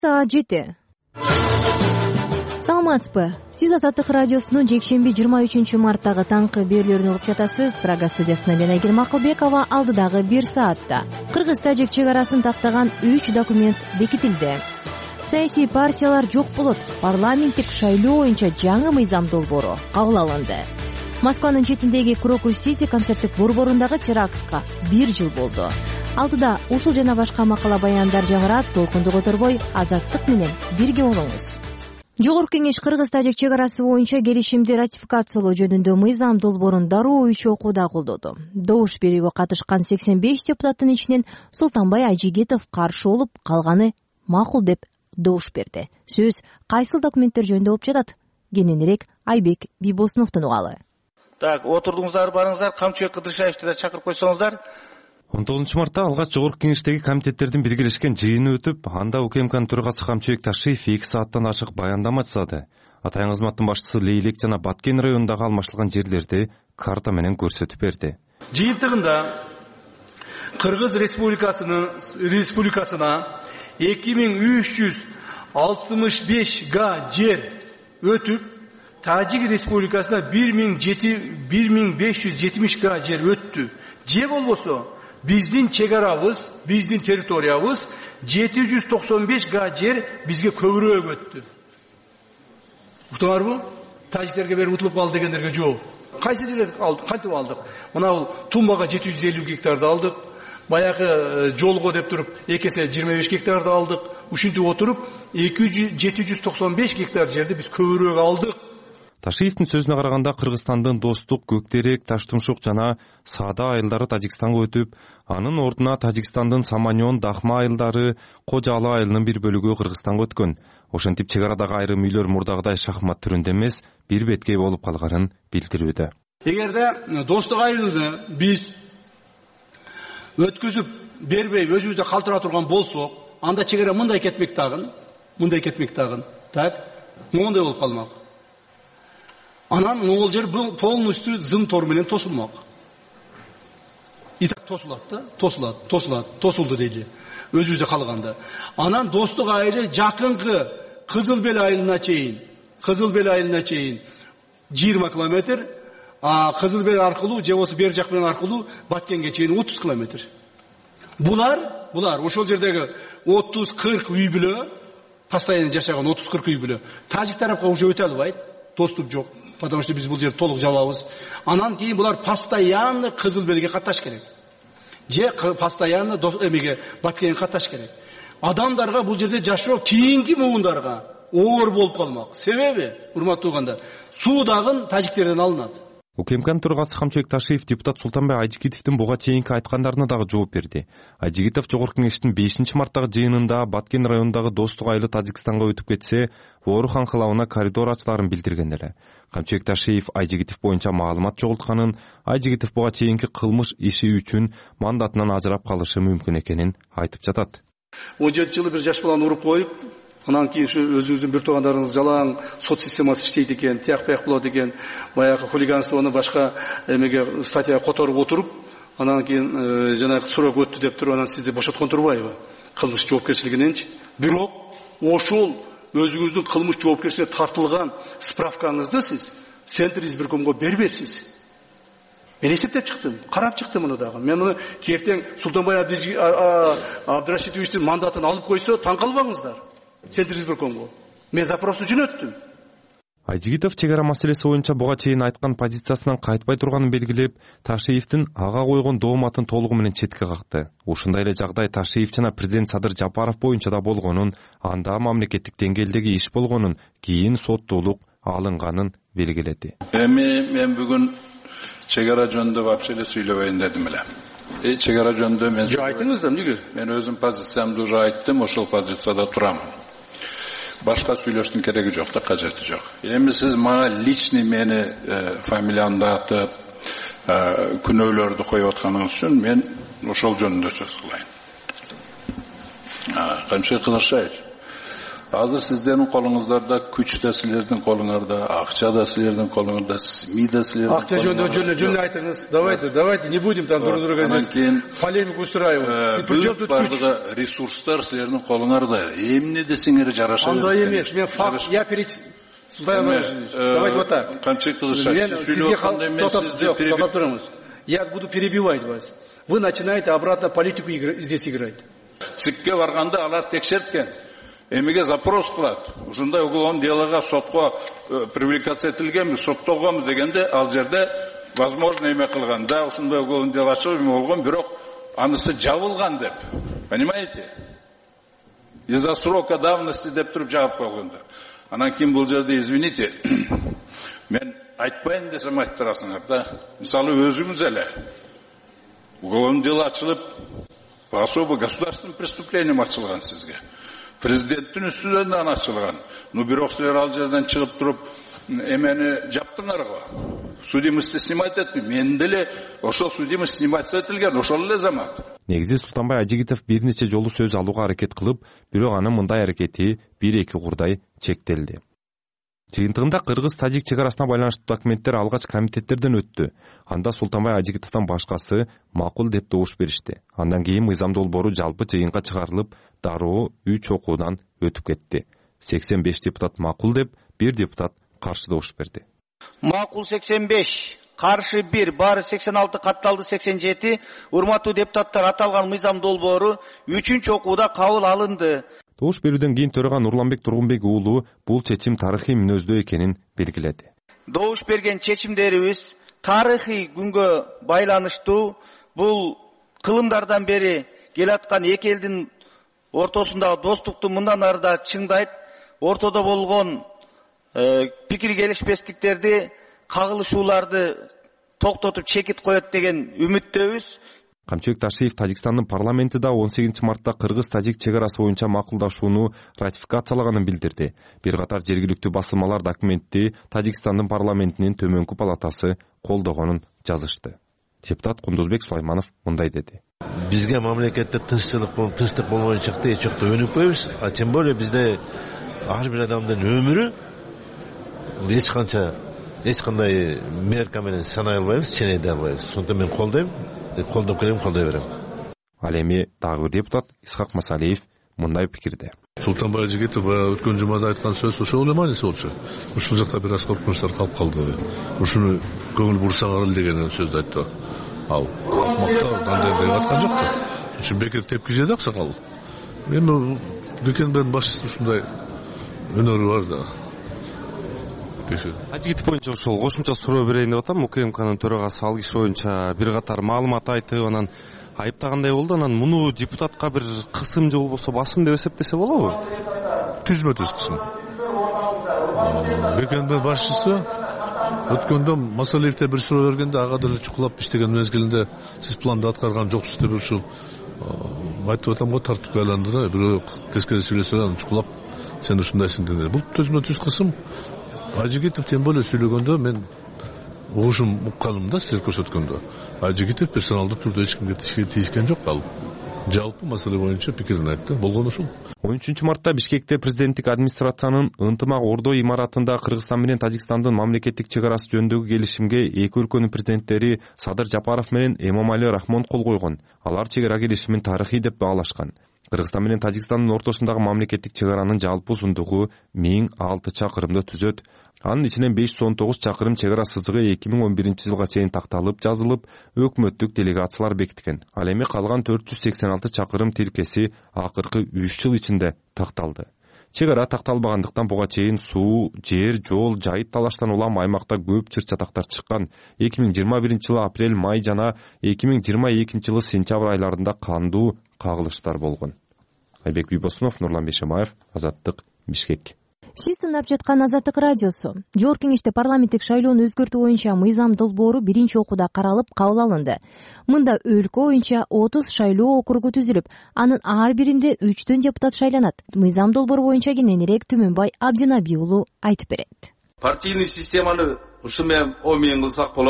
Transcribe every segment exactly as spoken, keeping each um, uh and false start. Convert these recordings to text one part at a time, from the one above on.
Саат жети. Саламатсызбы? Сиз Азаттык радиосунун жекшемби жыйырма үчүнчү марттагы таңкы берүүлөрүн угуп жатасыз. Прага студиясында мен Айгерим Акылбекова. Алдыдагы бир саатта Кыргыз-Тажик чек арасын тактаган үч документ бекитилди. Саясий партиялар жок болот. Парламенттик шайлоо боюнча жаңы мыйзам долбоору кабыл алынды. Москванын четиндеги Крокус-Сити концерттик борборундагы терактка бир жыл болду. Алдыда ушул жана башка макала баяндар жаңырат. Толкунду которбой Азаттык менен бирге болуңуз. Жогорку кеңеш Кыргыз-Тажик чек арасы боюнча келишимди ратификациялоо жөнүндө мыйзам долбоорун дароо үч окууда колдоду. Добуш берүүгө катышкан сексен беш депутаттын ичинен Султанбай Айжигитов каршы болуп, калганы макул деп добуш берди. Сөз кайсыл документтер жөнүндө болуп жатат? Кененирээк Айбек Бийбосуновдон угалы. Так, отурдуңуздар, барыңыздар, Камчыбек Кыдыршаевди да чакырып койсоңуздар. он тогузунчу мартта алгач жогорку кеңештеги комитеттердин биргелешкен жыйыны өтүп, анда УКМКнын төрагасы Камчыбек Ташиев эки сааттан ашык баяндама жасады. Атайын кызматтын башчысы Лейлек жана Баткен районундагы алмаштырылган жерлерди карта менен көрсөтүп берди. Жыйынтыгында Кыргыз Республикасынын республикасына эки миң үч жүз алтымыш беш га жер өтүп, Тажик Республикасына бир миң беш жүз жетимиш га жер өттү. Же болбосо биздин чек арабыз, биздин территориябыз жети жүз токсон беш га жер бизге көбүрөөк өттү. Уктуңарбы? Тажиктерге берип утулуп калды дегендерге жок. Кайсы жерлерди алдык, кантип алдык? Мына бул Тумбага жети жүз элүү гектарды алдык. Баягы жолго деп туруп эки эсе жыйырма беш гектарды алдык. Ушинтип отуруп жети жүз токсон беш гектар жерди биз көбүрөөк алдык. Ташиевдин сөзүнө караганда Кыргызстандын Достук, Көктерек, Таштумшук жана Саада айылдары Тажикстанга өтүп, анын ордуна Тажикстандын Саманьон, Дахма айылдары, Кожа-Ала айылынын бир бөлүгү Кыргызстанга өткөн. Ошентип чек арадагы айрым үйлөр мурдагыдай шахмат түрүндө эмес, бир беткей болуп калганын билдирүүдө. Эгерде Достук айылды биз өткүзүп бербей өзүбүздө калтыра турган болсок, анда чек ара мындай кетмек тагын, мындай кетмек тагын. Так, моундай болуп калмак. Анан могул жер полностью зым тор менен тосулмак. И так тосулат да, тосулат, тосулат, тосулду дейли. Өзүбүздө калганда. Анан Достук айылы жакынкы Кызылбел айылына чейин, Кызылбел айылына чейин жыйырма километр, а Кызылбел аркылуу же болсо бер жак менен аркылуу Баткенге чейин отуз километр. Булар, булар ошол жердеги отуз кырк үй бүлө, постоянно жашаган отуз кырк үй бүлө, тажик тарапка уже өтө албайт, доступ жок. Потому что биз бул жерди толук жабабыз. Анан кийин булар постоянно Кызылбелге катташ керек. Же постоянно эмеге Баткенге катташ керек. Адамдарга бул жерде жашоо кийинки муундарга оор болуп калмак. Себеби, урматтуу угандар, суу дагы тажиктерден алынат. УКМКнын төрагасы Камчыбек Ташиев депутат Султанбай Айжигитовдун буга чейинки айткандарына дагы жооп берди. Айжигитов жогорку кеңештин бешинчи марттагы жыйынында Баткен районундагы Достук айылы Тажикстанга өтүп кетсе, Орус анкалабына коридор ачыларын билдирген эле. Камчыбек Ташиев Айжигитов боюнча маалымат жоголтканын, Айжигитов буга чейинки кылмыш иши үчүн мандатынан ажырап калышы мүмкүн экенин айтып жатат. он жети жылы бир жаш баланы уруп коюп, анан кийин ушу өзүңүздүн бир туугандарыңыз жалаң сот системасы иштейт экен, тияк бияк болот экен, баягы хулиганствону башка эмеге статья которуп отуруп, анан кийин жанагы срок өттү деп туруп, анан сизди бошоткон турбайбы? Кылмыш жоопкерчилигиненчи. Бирок ошол өзүңүздүн кылмыш жоопкерчиликке тартылган справкаңызды сиз Центр избиркомго бербепсиз. Мен эсептеп чыктым, карап чыктым муну дагы. Мен муну кертең Султанбай Абдрашитовичтин мандатын алып койсо, таң калбаңыздар. Центр избиркомго. Мен запрос үчүн өттүм. Айжигитов чек ара маселеси боюнча буга чейин айткан позициясынан кайтпай турганын белгилеп, Ташиевдин ага койгон дооматын толугу менен четке какты. Ушундай эле жагдай Ташиев жана президент Садыр Жапаров боюнча да болгонун, анда мамлекеттик деңгээлдеги иш болгонун, кийин соттуулук алынганын белгиледи. Эми мен бүгүн чек ара жөнүндө вообще эле сүйлөбөйүн дедим эле. Э чек ара жөнүндө мен айтыңыз да эмнеге? Мен өзүм позициямды уже айттым, ошол позицияда турам. Башка сүйлөштүн кереги жок да, кажети жок. Эми сиз мага личный мени фамилиямды атып, күнөөлөрдү коюп атканыңыз үчүн мен ошол жөнүндө сөз кылайын. Камчыбек Кыдыршаевич, Азыр сиздердин колуңуздарда күч да силердин колуңарда, акча да силердин колуңарда, СМИ да силердин колуңарда. Акча жөнүндө жөн жөн айтыңыз. Давайте, давайте не будем там друг друга здесь полемику устраивать. Бүт бардыгы ресурстар силердин колуңарда. Эмне десеңер жараша. Андай эмес. Мен факт, я переч Давайте вот так. Камчек Кылышаевич, сүйлөткөндө мен сизди перебивать. Я буду перебивать вас. Вы начинаете обратно политику здесь играть. Сикке барганда алар текшерткен. Эмеге запрос кылат. Ушундай уголовный делога сотко привлекация этилгенби, соттолгонбу дегенде ал жерде возможно эме кылган. Да, ушундай уголовный дело ачылып эме болгон, бирок анысы жабылган деп. Понимаете? Из-за срока давности деп туруп жаап койгондар. Анан кийин бул жерде извините, мен айтпайын десем айттырасыңар да. Мисалы өзүңүз эле уголовный дело ачылып, по особо государственным преступлениям ачылган сизге. Президенттин үстүнөн ачылган. Ну бирок силер ал жерден чыгып туруп эмени жаптыңар го. Судимости снимать этми. Мен деле ошол судимость снимать этилген, ошол эле замат. Негизи Султанбай Ажигитов бир нече жолу сөз алууга аракет кылып, бирок анын мындай аракети бир-эки курдай чектелди. Жыйынтыгында кыргыз-тажик чек арасына байланыштуу документтер алгач комитеттерден өттү. Анда Султанбай Ажигитовдон башкасы макул деп добуш беришти. Андан кийин мыйзам долбоору жалпы жыйынга чыгарылып, дароо үч окуудан өтүп кетти. сексен беш депутат макул деп, бир депутат каршы добуш берди. Макул сексен беш, каршы бир, баары сексен алты, катталды сексен жети. Урматтуу депутаттар, аталган мыйзам долбоору үчүнчү окууда кабыл алынды. Добуш берүүдөн кийин төраган Нурланбек Тургунбек уулу бул чечим тарыхый мүнөздүү экенин белгиледи. Добуш берген чечимдерибиз тарыхый күнгө байланыштуу. Бул кылымдардан бери келаткан эки элдин ортосундагы достукту мындан ары да чыңдайт. Ортодо болгон пикир келишпестиктерди, кагылышууларды токтотуп чекит коет деген үмүттөбүз. Камчыбек Ташиев Тажикстандын парламенти да он сегизинчи мартта кыргыз-тажик чек арасы боюнча макулдашууну ратификациялаганын билдирди. Бир катар жергиликтүү басылмалар документти Тажикстандын парламентинин төмөнкү палатасы колдогонун жазышты. Депутат Кундузбек Сулайманов мындай деди. Бизге мамлекетте тынччылык болуп, тынчтык болбой чыкты, эч жакта өнүкпөйбүз, а тем более бизде ар бир адамдын өмүрү эч канча эч кандай мерка менен санай албайбыз, ченейде албайбыз. Сонда мен колдойм, колдоп келем, колдой берем. Ал эми дагы бир депутат Исхак Масалиев мындай пикирде. Султанбай Ажигитов өткөн жумада айткан сөз ошол эле мааниси болчу. Ушул жакта бир аз коркунучтар калып калды. Ушуну көңүл бурсаңар эле деген сөздү айтты. Ал акмакта кандай деп аткан жок да. Ушун бекер тепки жеди аксакал. Эми Бекенбердин башчысы ушундай өнөрү бар да. Ажигитов боюнча ошол кошумча суроо берейин деп атам. УКМКнын төрагасы ал киши боюнча бир катар маалымат айтып, анан айыптагандай болду. Анан муну депутатка бир кысым же болбосо басым деп эсептесе болобу? Түзмө түз кысым. Бекенбер башчысы өткөндө Масалиевте бир суроо бергенде ага деле чукулап иштеген мезгилинде сиз планды аткарган жоксуз деп ушул айтып атам го, тартипке айландыра, бирөө тескери сүйлөсө анан чукулап сен ушундайсың деген. Бул түзмө түз кысым. Ажигитов тем более сүйлөгөндө мен угушум укканымда силер көрсөткөндө. Ажигитов персоналдуу түрдө эч кимге тийишкен жок, ал жалпы маселе боюнча пикирин айтты. Болгон ушул. он үчүнчү мартта Бишкекте президенттик администрациянын ынтымак ордо имаратында Кыргызстан менен Тажикстандын мамлекеттик чек арасы жөнүндөгү келишимге эки өлкөнүн президенттери Садыр Жапаров менен Эмомали Рахмон кол койгон. Алар чек ара келишимин тарыхый деп баалашкан. Кыргызстан менен Тажикстандын ортосундагы мамлекеттик чек аранын жалпы узундугу миң алты чакырымды түзөт. Анын ичинен беш жүз он тогуз чакырым чек ара сызыгы эки миң он биринчи жылга чейин такталып, жазылып, өкмөттүк делегациялар бекиткен. Ал эми калган төрт жүз сексен алты чакырым тилкеси акыркы үч жыл ичинде такталды. Чек ара такталбагандыктан буга чейин суу, жер, жол, жайыт талаштан улам аймакта көп чыр-чатактар чыккан. эки миң жыйырма биринчи жылы апрель, май жана эки миң жыйырма экинчи жылы сентябрь айларында кандуу кагылыштар болгон. Айбек Бийбосунов, Нурлан Бешемаев, Азаттык, Бишкек. Сиз тыңдап жаткан Азаттык радиосу. Жогорку кеңеште парламенттик шайлоону өзгөртүү боюнча мыйзам долбоору биринчи окууда каралып, кабыл алынды. Мында өлкө боюнча отуз шайлоо округу түзүлүп, анын ар биринде үчтөн депутат шайланат. Мыйзам долбоору боюнча кененирээк Түмөнбай Абдинабиулу айтып берет. Партийный системаны ушу менен он миң кылсак болот.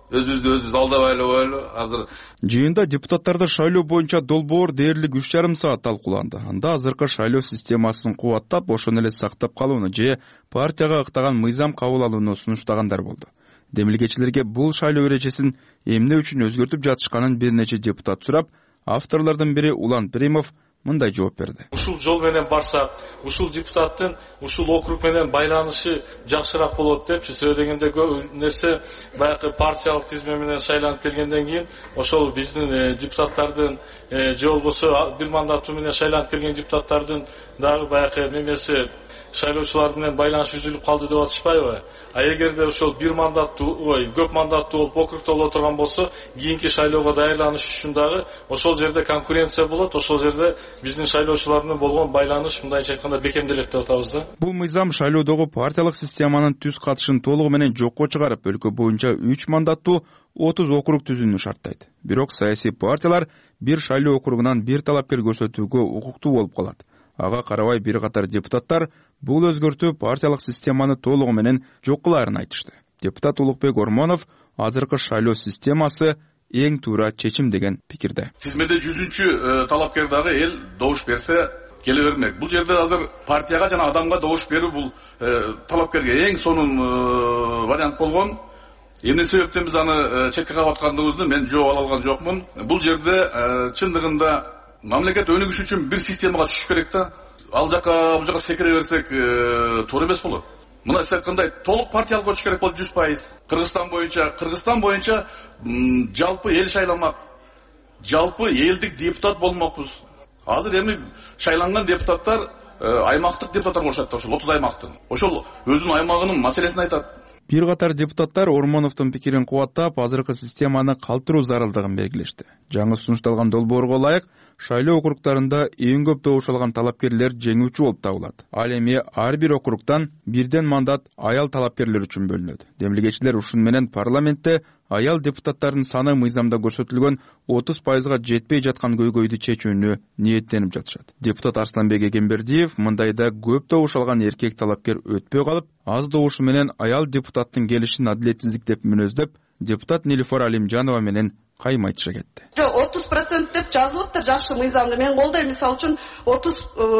өзүбүздү өзүбүз алдабайлы коелу. Азыр жыйында депутаттарды шайлоо боюнча долбоор дээрлик үч жарым саат талкууланды. Анда азыркы шайлоо системасын кубаттап, ошону эле сактап калууну же партияга ыктаган мыйзам кабыл алууну сунуштагандар болду. Демилгечилерге бул шайлоо эрежесин эмне үчүн өзгөртүп жатышканын бир нече депутат сурап, авторлордун бири Улан Перимов мындай жооп берди. Ушул жол менен барсак, ушул депутаттын ушул округ менен байланышы жакшыраак болот депчи. Себеби дегенде көп нерсе баягы партиялык тизме менен шайланып келгенден кийин ошол биздин депутаттардын же болбосо бир мандаттуу менен шайланып келген депутаттардын дагы баягы немеси шайлоочулар менен байланыш үзүлүп калды деп атышпайбы? А эгерде ошол бир мандаттуу, ой, көп мандаттуу болуп округда боло турган болсо, кийинки шайлоого даярданыш үчүн дагы ошол жерде конкуренция болот, ошол жерде биздин шайлоочулар менен болгон байланыш мындайча айтканда бекемделет деп атабыз да. Бул мыйзам шайлоодогу партиялык системанын түз катышын толугу менен жокко чыгарып, өлкө боюнча үч мандаттуу отуз округ түзүүнү шарттайт. Бирок саясий партиялар бир шайлоо округунан бир талапкер көрсөтүүгө укуктуу болуп калат. Ага карабай бир катар депутаттар бул өзгөртүү партиялык системаны толугу менен жок кылаарын айтышты. Депутат Улукбек Ормонов азыркы шайлоо системасы эң туура чечим деген пикирде. Тизмеде жүзүнчү талапкер дагы эл добуш берсе келе бермек. Бул жерде азыр партияга жана адамга добуш берүү бул талапкерге эң сонун вариант болгон. Эмне себептен биз аны четке кагып аткандыгыбызды мен жооп ала алган жокмун. Бул жерде чындыгында мамлекет өнүгүш үчүн бир системага түшүш керек да. Ал жака бул жака секире берсек туура эмес болот. Мына сиз айткандай толук партиялык өтүш керек болот жүз пайыз. Кыргызстан боюнча, Кыргызстан боюнча жалпы эл шайламак. Жалпы элдик депутат болмокпуз. Азыр эми шайланган депутаттар аймактык депутаттар болушат, ошол отуз аймактын. Ошол өзүнүн аймагынын маселесин айтат. Бир катар депутаттар Ормоновдун пикирин кубаттап, азыркы системаны калтыруу зарылдыгын белгилешти. Жаңы сунушталган долбоорго ылайык, шайлоо округдарында эң көп добуш алган талапкерлер жеңүүчү болуп табылат. Ал эми ар бир округдан бирден мандат аял талапкерлер үчүн бөлүнөт. Демилгечилер ушун менен парламентте аял депутаттардын саны мыйзамда көрсөтүлгөн отуз пайызга жетпей жаткан көйгөйдү чечүүнү ниеттенип жатышат. Депутат Арсланбек Эгембердиев мындайда көп добуш алган эркек талапкер өтпөй калып, аз добушу менен аял депутаттын келишин адилетсиздик деп мүнөздөп, депутат Нилифар Алимжанова менен каймайтыша кетти. отуз процент деп жазылыптыр, жакшы мыйзамды мен колдойм. Мисалы үчүн отуз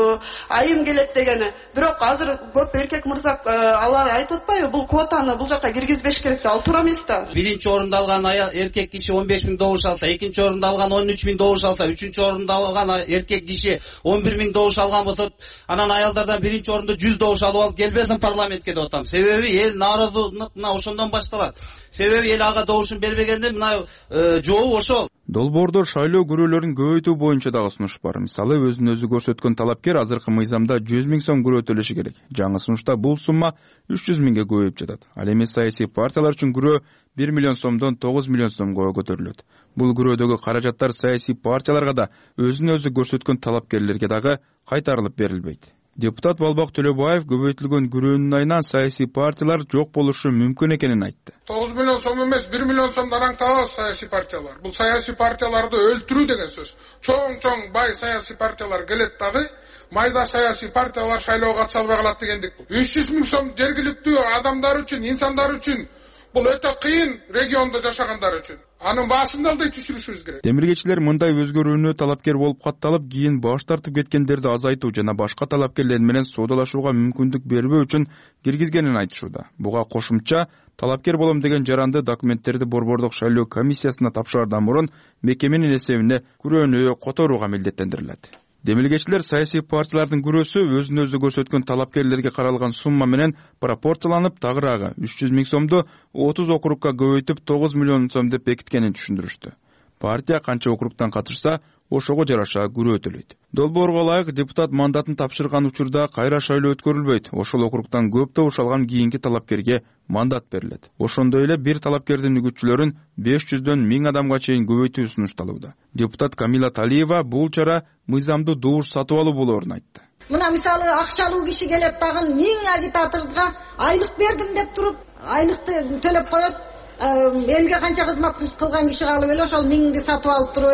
айым келет дегени. Бирок азыр көп эркек мырза алар айтып атпайбы, бул квотаны бул жака киргизбеш керек да, ал туура эмес да. Биринчи орунду алган эркек киши он беш миң добуш алса, экинчи орунду алган он үч миң добуш алса, үчүнчү орунду алган эркек киши он бир миң добуш алган болсо, анан аялдардан биринчи орунду жүз добуш алып алып келбедим парламентке деп атам. Себеби эл нааразылык мына ошондон башталат. Себеби эл ага добушун бербегенде мына жообу ошол. Долбоордо шайлоо күрөөлөрүн көбөйтүү боюнча дагы сунуш бар. Мисалы, өзүн өзү көрсөткөн талапкер азыркы мыйзамда жүз миң сом күрөө төлөшү керек. Жаңы сунушта бул сумма үч жүз миңге көбөйүп жатат. Ал эми саясий партиялар үчүн күрөө бир миллион сомдон тогуз миллион сомго көтөрүлөт. Бул күрөөдөгү каражаттар саясий партияларга да, өзүн өзү көрсөткөн талапкерлерге дагы кайтарылып берилбейт. Депутат Балбак Төлөбаев көбөйтүлгөн күрөөнүн айынан саясий партиялар жок болушу мүмкүн экенин айтты. тогуз миллион сом эмес, бир миллион сомдон аңтабыз саясий партиялар. Бул саясий партияларды өлтүрүү деген сөз. Чоң-чоң бай саясий партиялар келет дагы, майда саясий партиялар шайлоого катыша албай калат дегендик. үч жүз миң сом жергиликтүү адамдар үчүн, инсандар үчүн бул өтө кыйын региондо жашагандар үчүн. Анын баасын да алдай түшүрүшүбүз керек. Демиргечилер мындай өзгөрүүнү талапкер болуп катталып, кийин баш тартып кеткендерди азайтуу жана башка талапкерлер менен соодалашууга мүмкүндүк бербөө үчүн киргизгенин айтышууда. Буга кошумча талапкер болом деген жаранды документтерди Борбордук шайлоо комиссиясына тапшырардан мурун мекеменин эсебине күрөөнү которууга милдеттендирилет. Демилгечилер саясий партиялардын күрөөсү өзүн өзү көрсөткөн талапкерлерге каралган сумма менен пропорцияланып, тагыраагы үч жүз миң сомду отуз округга көбөйтүп тогуз миллион сом деп бекиткенин түшүндүрүштү. Партия канча округтан катышса, ошого жараша күрөө төлөйт. Долбоорго ылайык депутат мандатын тапшырган учурда кайра шайлоо өткөрүлбөйт. Ошол округтан көп добуш алган кийинки талапкерге мандат берилет. Ошондой эле бир талапкердин үгүтчүлөрүн беш жүздөн миң адамга чейин көбөйтүү сунушталууда. Депутат Камила Талиева бул чара мыйзамдуу добуш сатып алуу болоорун айтты. Мына мисалы акчалуу киши келет дагы миң агитаторго айлык бердим деп туруп, айлыкты төлөп коет. Элге канча кызмат кылган киши калып эле ошол миңди сатып алып туруп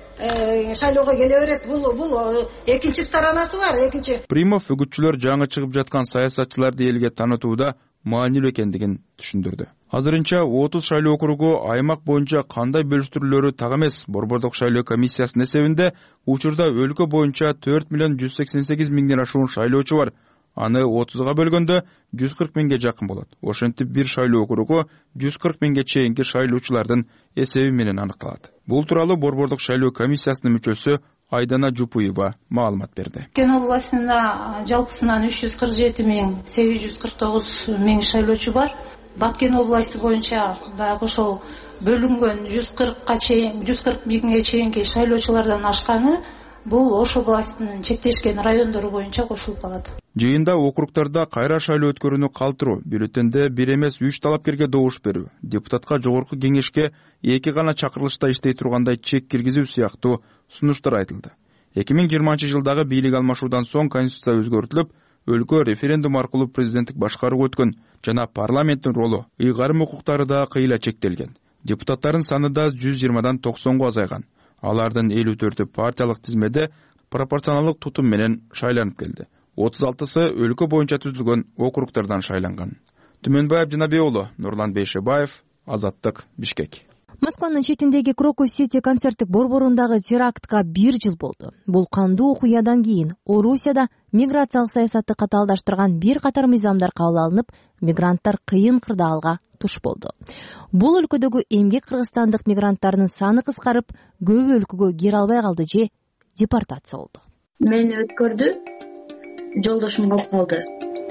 эле шайлоого келе берет. Бул бул экинчи сторонасы бар, экинчи. Примов үгүтчүлөр жаңы чыгып жаткан саясатчыларды элге таанытууда маанилүү экендигин түшүндүрдү. Азырынча отуз шайлоо округу аймак боюнча кандай бөлүштүрүлөрү так эмес. Борбордук шайлоо комиссиясынын эсебинде учурда өлкө боюнча төрт миллион жүз сексен сегиз миңден ашуун шайлоочу бар. Аны отузга бөлгөндө жүз кырк миңге жакын болот. Ошентип бир шайлоо округу жүз кырк миңге чейинки шайлоочулардын эсеби менен аныкталат. Бул тууралуу Борбордук шайлоо комиссиясынын мүчөсү Айдана Жупуева маалымат берди. Кен областында жалпысынан үч жүз кырк жети миң сегиз жүз кырк тогуз миң шайлоочу бар. Баткен областы боюнча дагы ошол бөлүнгөн жүз кыркка чейин жүз кырк миңге чейинки шайлоочулардан ашканы бул Ош областынын чектешкен райондору боюнча кошулуп калат. Жыйында округдарда кайра шайлоо өткөрүүнү калтыруу, бюллетенде бир эмес үч талапкерге добуш берүү, депутатка жогорку кеңешке эки гана чакырылышта иштей тургандай чек киргизүү сыяктуу сунуштар айтылды. эки миң жыйырманчы жылдагы бийлик алмашуудан соң конституция өзгөртүлүп, өлкө референдум аркылуу президенттик башкарууга өткөн жана парламенттин ролу, ыйгарым укуктары да кыйла чектелген. Депутаттардын саны да жүз жыйырмадан токсонго азайган. Алардын элүү төртү партиялык тизмеде пропорционалдык тутум менен шайланып келди. отуз алтысы өлкө боюнча түзүлгөн округдардан шайланган. Түмөнбаев Жанабек уулу, Нурлан Бейшебаев, Азаттык, Бишкек. Москванын четиндеги Крокус Сити концерттик борборундагы терактка бир жыл болду. Бул кандуу окуядан кийин Орусияда миграциялык саясатты катаалдаштырган бир катар мыйзамдар кабыл алынып, мигранттар кыйын кырдаалга туш болду. Бул өлкөдөгү эмгек кыргызстандык мигранттардын саны кыскарып, көбү өлкөгө кире албай калды же депортация болду. Мени өткөрдү, жолдошум калып калды.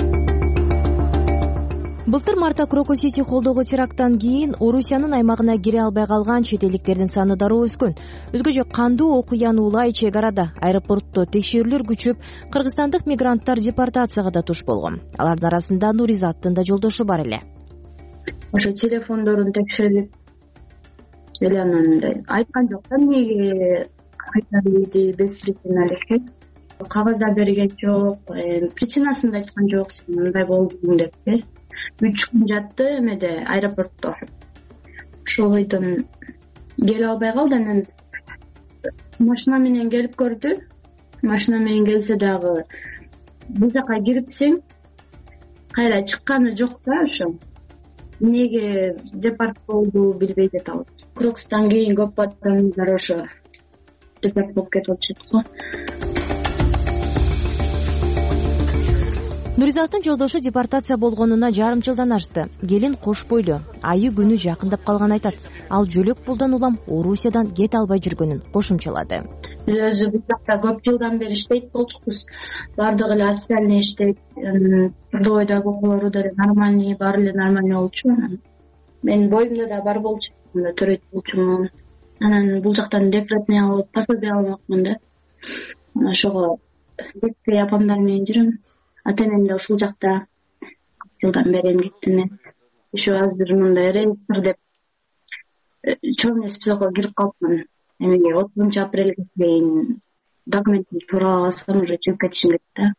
Былтыр мартта Крокус Сити холдогу теракттан кийин Орусиянын аймагына кире албай калган чет элдиктердин саны дароо өскөн. Өзгөчө кандуу окуяны улай чек арада аэропортто текшерүүлөр күчөп, кыргызстандык мигранттар депортацияга да туш болгон. Алардын арасында Нуризаттын да жолдошу бар эле. Ошо телефондорун текшерип эле анан айткан жок да эмнеге кайтарды без причина элек. Кагазда берген жок, причинасын да айткан жок, сен мындай болдуң деп. Үч күн жатты эмеде аэропортто. Ошол бойдон келе албай калды. Анан машина менен келип көрдү. Машина менен келсе дагы бул жака кирипсең кайра чыкканы жок да ошо. Эмнеге депорт болду билбей жатабыз. Крокустан кийин көп адамдар ошо депорт болуп кетип атышат го. Нуризаттын жолдошу депортация болгонуна жарым жылдан ашты. Келин кош бойлуу, айы күнү жакындап калган айтат. Ал жөлөк пулдан улам Орусиядан кете албай жүргөнүн кошумчалады. Биз өзү бул жакта көп жылдан бери иштейт болчукпуз. Бардыгы эле официальный иштейт. Трудовойдогу окуулору деле нормальный, баары эле нормальный болчу. Менин боюмда да бар болчу, төрөйт болчумун. Анан бул жактан декретный алып, пособие алмакмын да. Ошого детский апамдар менен жүрөм. Ата-энем да ушул жакта жылдан бери эмгектенет. Ошо азыр мындай реестр деп чоң списокко кирип калыпмын. Эмеге отузунчу апрелге чейин документти туура алсам уже чыгып кетишим керек да.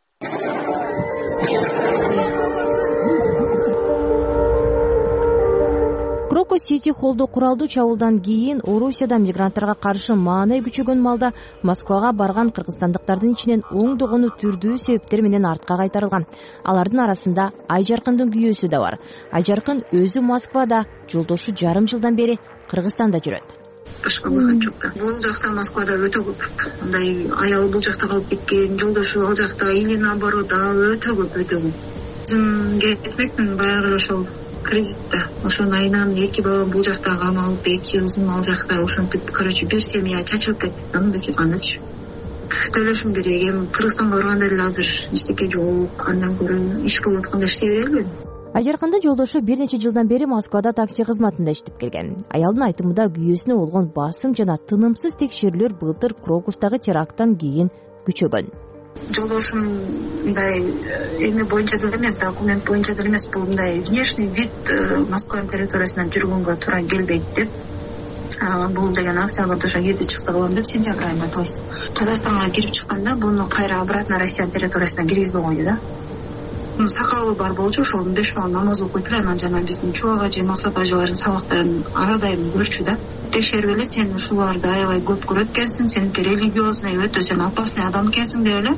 Крокус Сити холду куралдуу чабуулдан кийин Орусияда мигранттарга каршы маанай күчөгөн малда Москвага барган кыргызстандыктардын ичинен оңдогону түрдүү себептер менен артка кайтарылган. Алардын арасында Айжаркындын күйөөсү да бар. Айжаркын өзү Москвада, жолдошу жарым жылдан бери Кыргызстанда жүрөт. Башка болгон жок да. Бул жакта Москвада өтө көп. Мындай аял бул жакта калып кеткен, жолдошу ал жакта или наоборот өтө көп, өтө көп. Өзүм кетмекмин баягы ошол кредитте. Ошонун айынан эки балам бул жакта камалып, эки кызым ал жакта, ошентип, короче, бир семья чачылып кетти. Мындай андачы. Төлөшүм керек. Эми Кыргызстанга барганда эле азыр эчтеке жок, андан көрө иш болуп атканда иштей берелби? Айжаркындын жолдошу бир нече жылдан бери Москвада такси кызматында иштеп келген. Аялдын айтымында күйөөсүнө болгон басым жана тынымсыз текшерүүлөр былтыр Крокустагы теракттан кийин күчөгөн. Жолдошум мындай эме боюнча деле эмес, документ боюнча деле эмес, бул мындай внешний вид Москва территориясынан жүргөнгө туура келбейт деп. Бул деген октябрда ошо кирди чыкты кылам деп, сентябрь айында, то есть Казакстанга кирип чыкканда буну кайра обратно Россия территориясына киргизбей койду да. Сакалы бар болчу, ошол беш вакыт намаз окуйт эле, анан жана биздин Чубак ажы, Максат ажылардын сабактарын ар дайым көрчү да. Текшерип эле, сен ушуларды аябай көп көрөт экенсиң, сен религиозный, өтө сен опасный адам экенсиң деп эле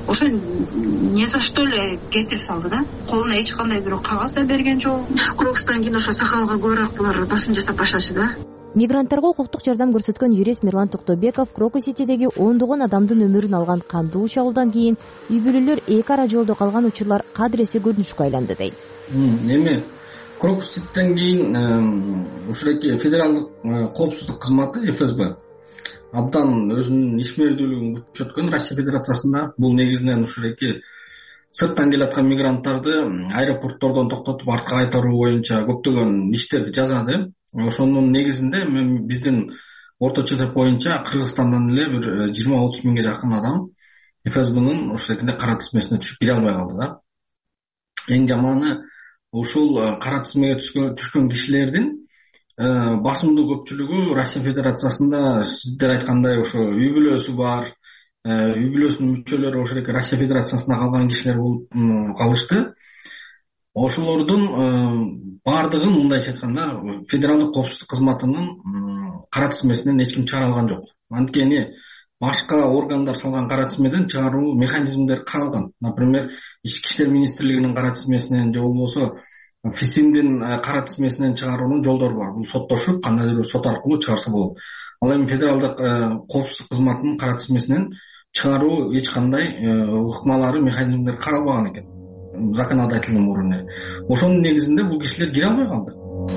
ошо не за что эле кетирип салды да. Колуна эч кандай бирөө кагаз да берген жок. Крокустан кийин ошо сакалга көбүрөөк булар басым жасап башташы да. Мигранттарга укуктук жардам көрсөткөн юрист Мирлан Токтобеков Крокус-Ситидеги ондогон адамдын өмүрүн алган кандуу чабуулдан кийин үй бүлөлөр эки ара жолдо калган учурлар кадыресе көрүнүшкө айланды дейт. Эми Крокус-Ситиден кийин ушуреки федералдык коопсуздук кызматы эф эс бэ абдан өзүнүн ишмердүүлүгүн күчөткөн Россия Федерациясында. Бул негизинен ушуреки сырттан келаткан мигранттарды аэропорттордон токтотуп артка кайтаруу боюнча көптөгөн иштерди жасады. Ошонун негизинде биздин орточо эсеп боюнча Кыргызстандан эле бир жыйырма отуз миңге жакын адам эф эс бнын ушурекинде кара тизмесине түшүп кире албай калды да. Эң жаманы ушул кара тизмеге түшкөн кишилердин басымдуу көпчүлүгү Россия Федерациясында сиздер айткандай ошо үй бүлөсү бар, үй бүлөсүнүн мүчөлөрү ошол Россия Федерациясында калган кишилер болуп калышты. Ошолордун баардыгын мындайча айтканда федералдык коопсуздук кызматынын кара тизмесинен эч ким чыгара алган жок. Анткени башка органдар салган кара тизмеден чыгаруу механизмдери каралган. Например, Ички иштер министрлигинин кара тизмесинен же болбосо ФИСИМдин кара тизмесинен чыгаруунун жолдору бар. Бул соттошуп, кандайдыр бир сот аркылуу чыгарса болот. Ал эми федералдык коопсуздук кызматынын кара тизмесинен чыгаруу эч кандай ыкмалары, механизмдери каралбаган экен законодательный уровне. Ошонун негизинде бул кишилер кире албай калды.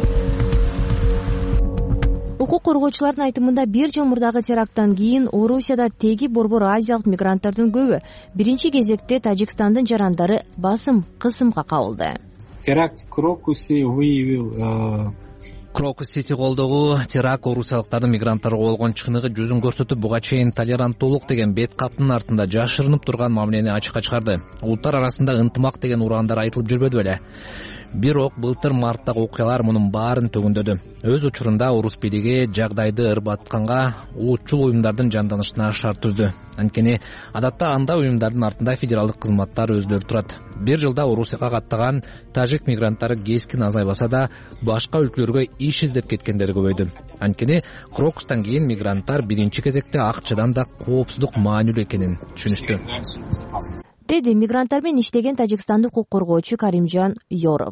Укук коргоочулардын айтымында бир жыл мурдагы теракттан кийин Орусияда теги борбор азиялык мигранттардын көбү биринчи кезекте Тажикстандын жарандары басым, кысымга кабылды. Теракт Крокуси выявил Крокус-Сити колдогу теракт орусиялыктардын мигранттарга болгон чыныгы жүзүн көрсөтүп, буга чейин толеранттуулук деген бет каптын артында жашырынып турган мамилени ачыкка чыгарды. Улуттар арасында ынтымак деген ураандар айтылып жүрбөдү беле. Бирок былтыр марттагы окуялар мунун баарын төгүндөдү. Өз учурунда орус бийлиги жагдайды ырбатканга улутчул уюмдардын жанданышына шарт түздү. Анткени адатта анда уюмдардын артында федералдык кызматтар өздөрү турат. Бир жылда Орусияга каттаган тажик мигранттары кескин азайбаса да, башка өлкөлөргө иш издеп кеткендери көбөйдү. Анткени Крокустан кийин мигранттар биринчи кезекте акчадан да коопсуздук маанилүү экенин түшүнүштү. Деди мигранттар менен иштеген тажикстандык укук коргоочу Каримжан Йоров.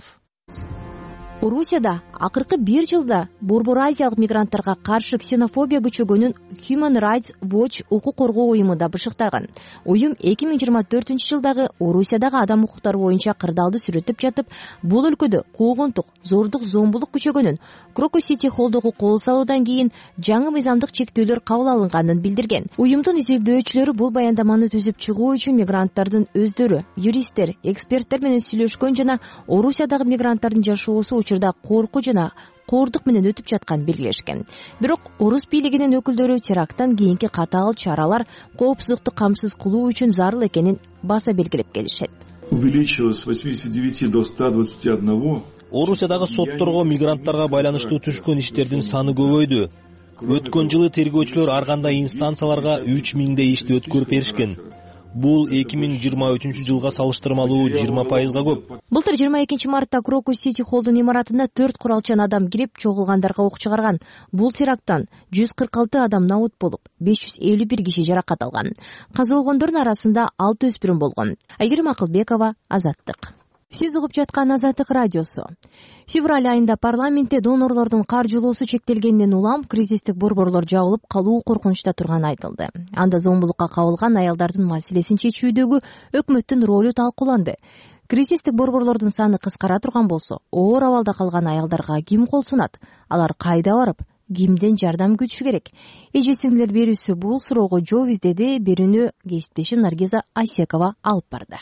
Орусияда акыркы бир жылда борбор азиялык мигранттарга каршы ксенофобия күчөгөнүн Human Rights Watch укук коргоо уюму да бышыктаган. Уюм эки миң жыйырма төртүнчү жылдагы Орусиядагы адам укуктары боюнча кырдаалды сүрөттөп жатып, бул өлкөдө куугунтук, зордук, зомбулук күчөгөнүн, Крокус-Сити холдогу кол салуудан кийин жаңы мыйзамдык чектөөлөр кабыл алынганын билдирген. Уюмдун изилдөөчүлөрү бул баяндаманы түзүп чыгуу үчүн мигранттардын өздөрү, юристтер, эксперттер менен сүйлөшкөн жана Орусиядагы мигранттардын жашоосу учурда коркуу жана коордук менен өтүп жатканын белгилешкен. Бирок орус бийлигинин өкүлдөрү теракттан кийинки катаал чаралар коопсуздукту камсыз кылуу үчүн зарыл экенин баса белгилеп келишет. Увеличилось с восьмидесяти девяти до ста двадцати одного. Орусиядагы сотторго мигранттарга байланыштуу түшкөн иштердин саны көбөйдү. Өткөн жылы тергөөчүлөр ар кандай инстанцияларга үч миңдей ишти өткөрүп беришкен. Бул эки миң жыйырма үчүнчү жылга салыштырмалуу жыйырма пайызга көп. Былтыр жыйырма экинчи мартта Крокус-Сити холдун имаратына төрт куралчан адам кирип, чогулгандарга ок чыгарган. Бул теракттан жүз кырк алты адам набут болуп, беш жүз элүү бир киши жаракат алган. Каза болгондордун арасында алты өспүрүм болгон. Айгерим Акылбекова, Азаттык. Сиз угуп жаткан Азаттык радиосу. Февраль айында парламентте донорлордун каржылоосу чектелгенден улам кризистик борборлор жабылып калуу коркунучта турганы айтылды. Анда зомбулукка кабылган аялдардын маселесин чечүүдөгү өкмөттүн ролу талкууланды. Кризистик борборлордун саны кыскара турган болсо, оор абалда калган аялдарга ким кол сунат? Алар кайда барып, кимден жардам күтүшү керек? Эже сиңдилер берүүсү бул суроого жооп издеди. Берүүнү кесиптешим Наргиза Айсекова алып барды.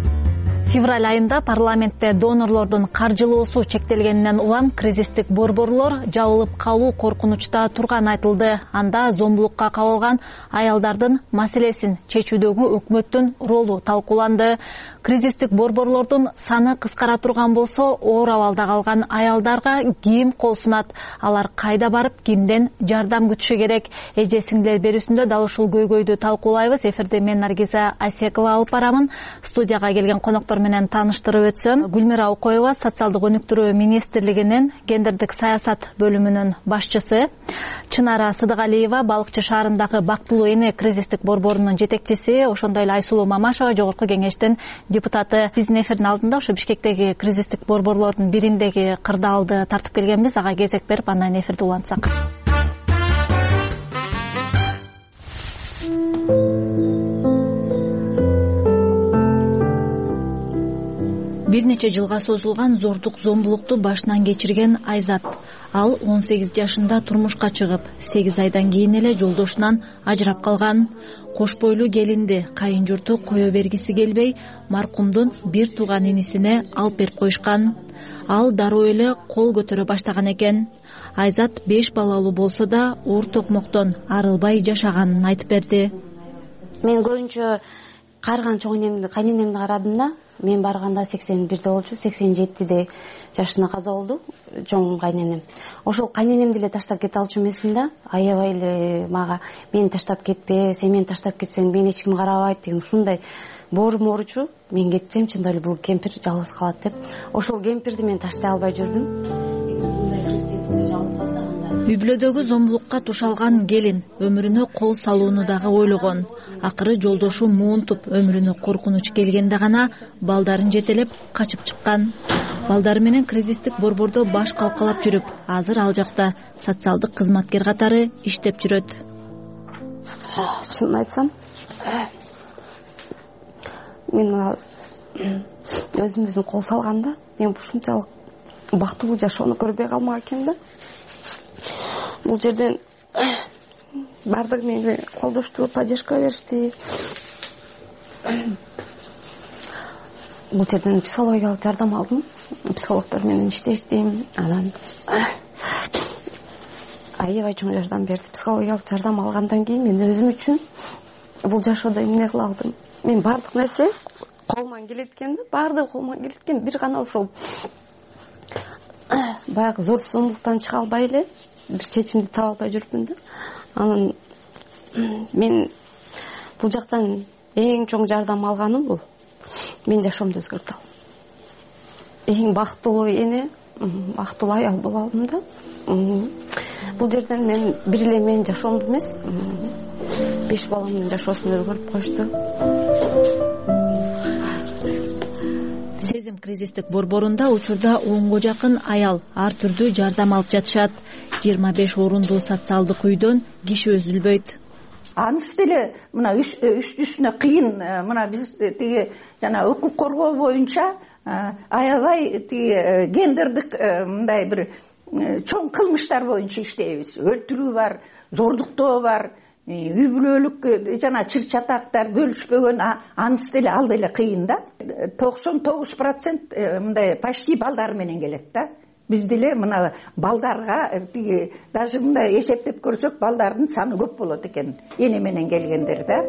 Февраль айында парламентте донорлордун каржылоосу чектелгенинен улам кризистик борборлор жабылып калуу коркунучта турганы айтылды. Анда зомбулукка кабылган аялдардын маселесин чечүүдөгү өкмөттүн ролу талкууланды. Кризистик борборлордун саны кыскара турган болсо, оор абалда калган аялдарга ким кол сунат? Алар кайда барып, кимден жардам күтүшү керек? Эже сиңдилер берүүсүндө дал ушул көйгөйдү талкуулайбыз. Эфирде мен Наргиза Айсекова алып барамын. Студияга келген коноктор менен тааныштырып өтсөм, Гүлмира Окоева социалдык өнүктүрүү министрлигинин гендердик саясат бөлүмүнүн башчысы, Чынара Сыдыгалиева Балыкчы шаарындагы Бактылуу эне кризистик борборунун жетекчиси, ошондой эле Айсулуу Мамашева Жогорку Кеңештин депутаты. Биздин эфирдин алдында ошо Бишкектеги кризистик борборлордун бириндеги кырдаалды тартып келгенбиз. Ага кезек берип, андан эфирди улантсак. Бир нече жылга созулган зордук зомбулукту башынан кечирген Айзат. Ал он сегиз жашында турмушка чыгып, сегиз айдан кийин эле жолдошунан ажырап калган. Кош бойлуу келинди кайын журту кое бергиси келбей, маркумдун бир тууган инисине алып берип коюшкан. Ал дароо эле кол көтөрө баштаган экен. Айзат беш балалуу болсо да оор токмоктон арылбай жашаганын айтып берди. Мен көбүнчө карыган чоң энемди, кайненемди карадым да. Мен барганда сексен бирде болчу, сексен жетиде жашында каза болду чоң кайненем. Ошол кайненемди эле таштап кете алчу эмесмин да. Аябай эле мага мени таштап кетпе, сен мени таштап кетсең мени эч ким карабайт деген ушундай боорум ооручу. Мен кетсем чындап эле бул кемпир жалгыз калат деп. Ошол кемпирди мен таштай албай жүрдүм. Үй бүлөдөгү зомбулукка тушалган келин өмүрүнө кол салууну дагы ойлогон. Акыры жолдошу муунтуп өмүрүнө коркунуч келгенде гана балдарын жетелеп качып чыккан. Балдары менен кризистик борбордо баш калкалап жүрүп, азыр ал жакта социалдык кызматкер катары иштеп жүрөт. Чынын айтсам, мен өзүм-өзүм кол салганда, мен ушунчалык бактылуу жашоону көрбөй калмак экенмин да. Бул жерден бардыгы менге колдошту, поддержка беришти. Бул жерден психологиялык жардам алдым. Психологдор менен иштештим. Анан аябай чоң жардам берди. Психологиялык жардам алгандан кийин мен өзүм үчүн бул жашоодо эмне кыла алдым? Мен бардык нерсе колуман келет экен да, бардыгы колуман келет экен. Бир гана ошол баягы зор зомбулуктан чыга албай эле бир чечимди таба албай жүрүпмүн да. Анан мен бул жактан эң чоң жардам алганым бул мен жашоомду өзгөртө алдым. Эң бактылуу эне, бактылуу аял боло алдым да. Бул жерден мен бир эле менин жашоомду эмес, беш баламдын жашоосун өзгөртүп коюшту. Сезим кризистик борборунда учурда онго жакын аял ар түрдүү жардам алып жатышат. жыйырма беш орундуу социалдык үйдөн киши үзүлбөйт. Анысы деле мына үстүнө кыйын, мына биз тиги жана укук коргоо боюнча аябай тиги гендердик мындай бир чоң кылмыштар боюнча иштейбиз. Өлтүрүү бар, зордуктоо бар, үй бүлөлүк жана чыр чатактар бөлүшпөгөн, анысы деле ал деле кыйын да. токсон тогуз процент мындай почти балдар менен келет да. Биз деле мына балдарга тиги даже мындай эсептеп көрсөк балдардын саны көп болот экен, эне менен келгендер да.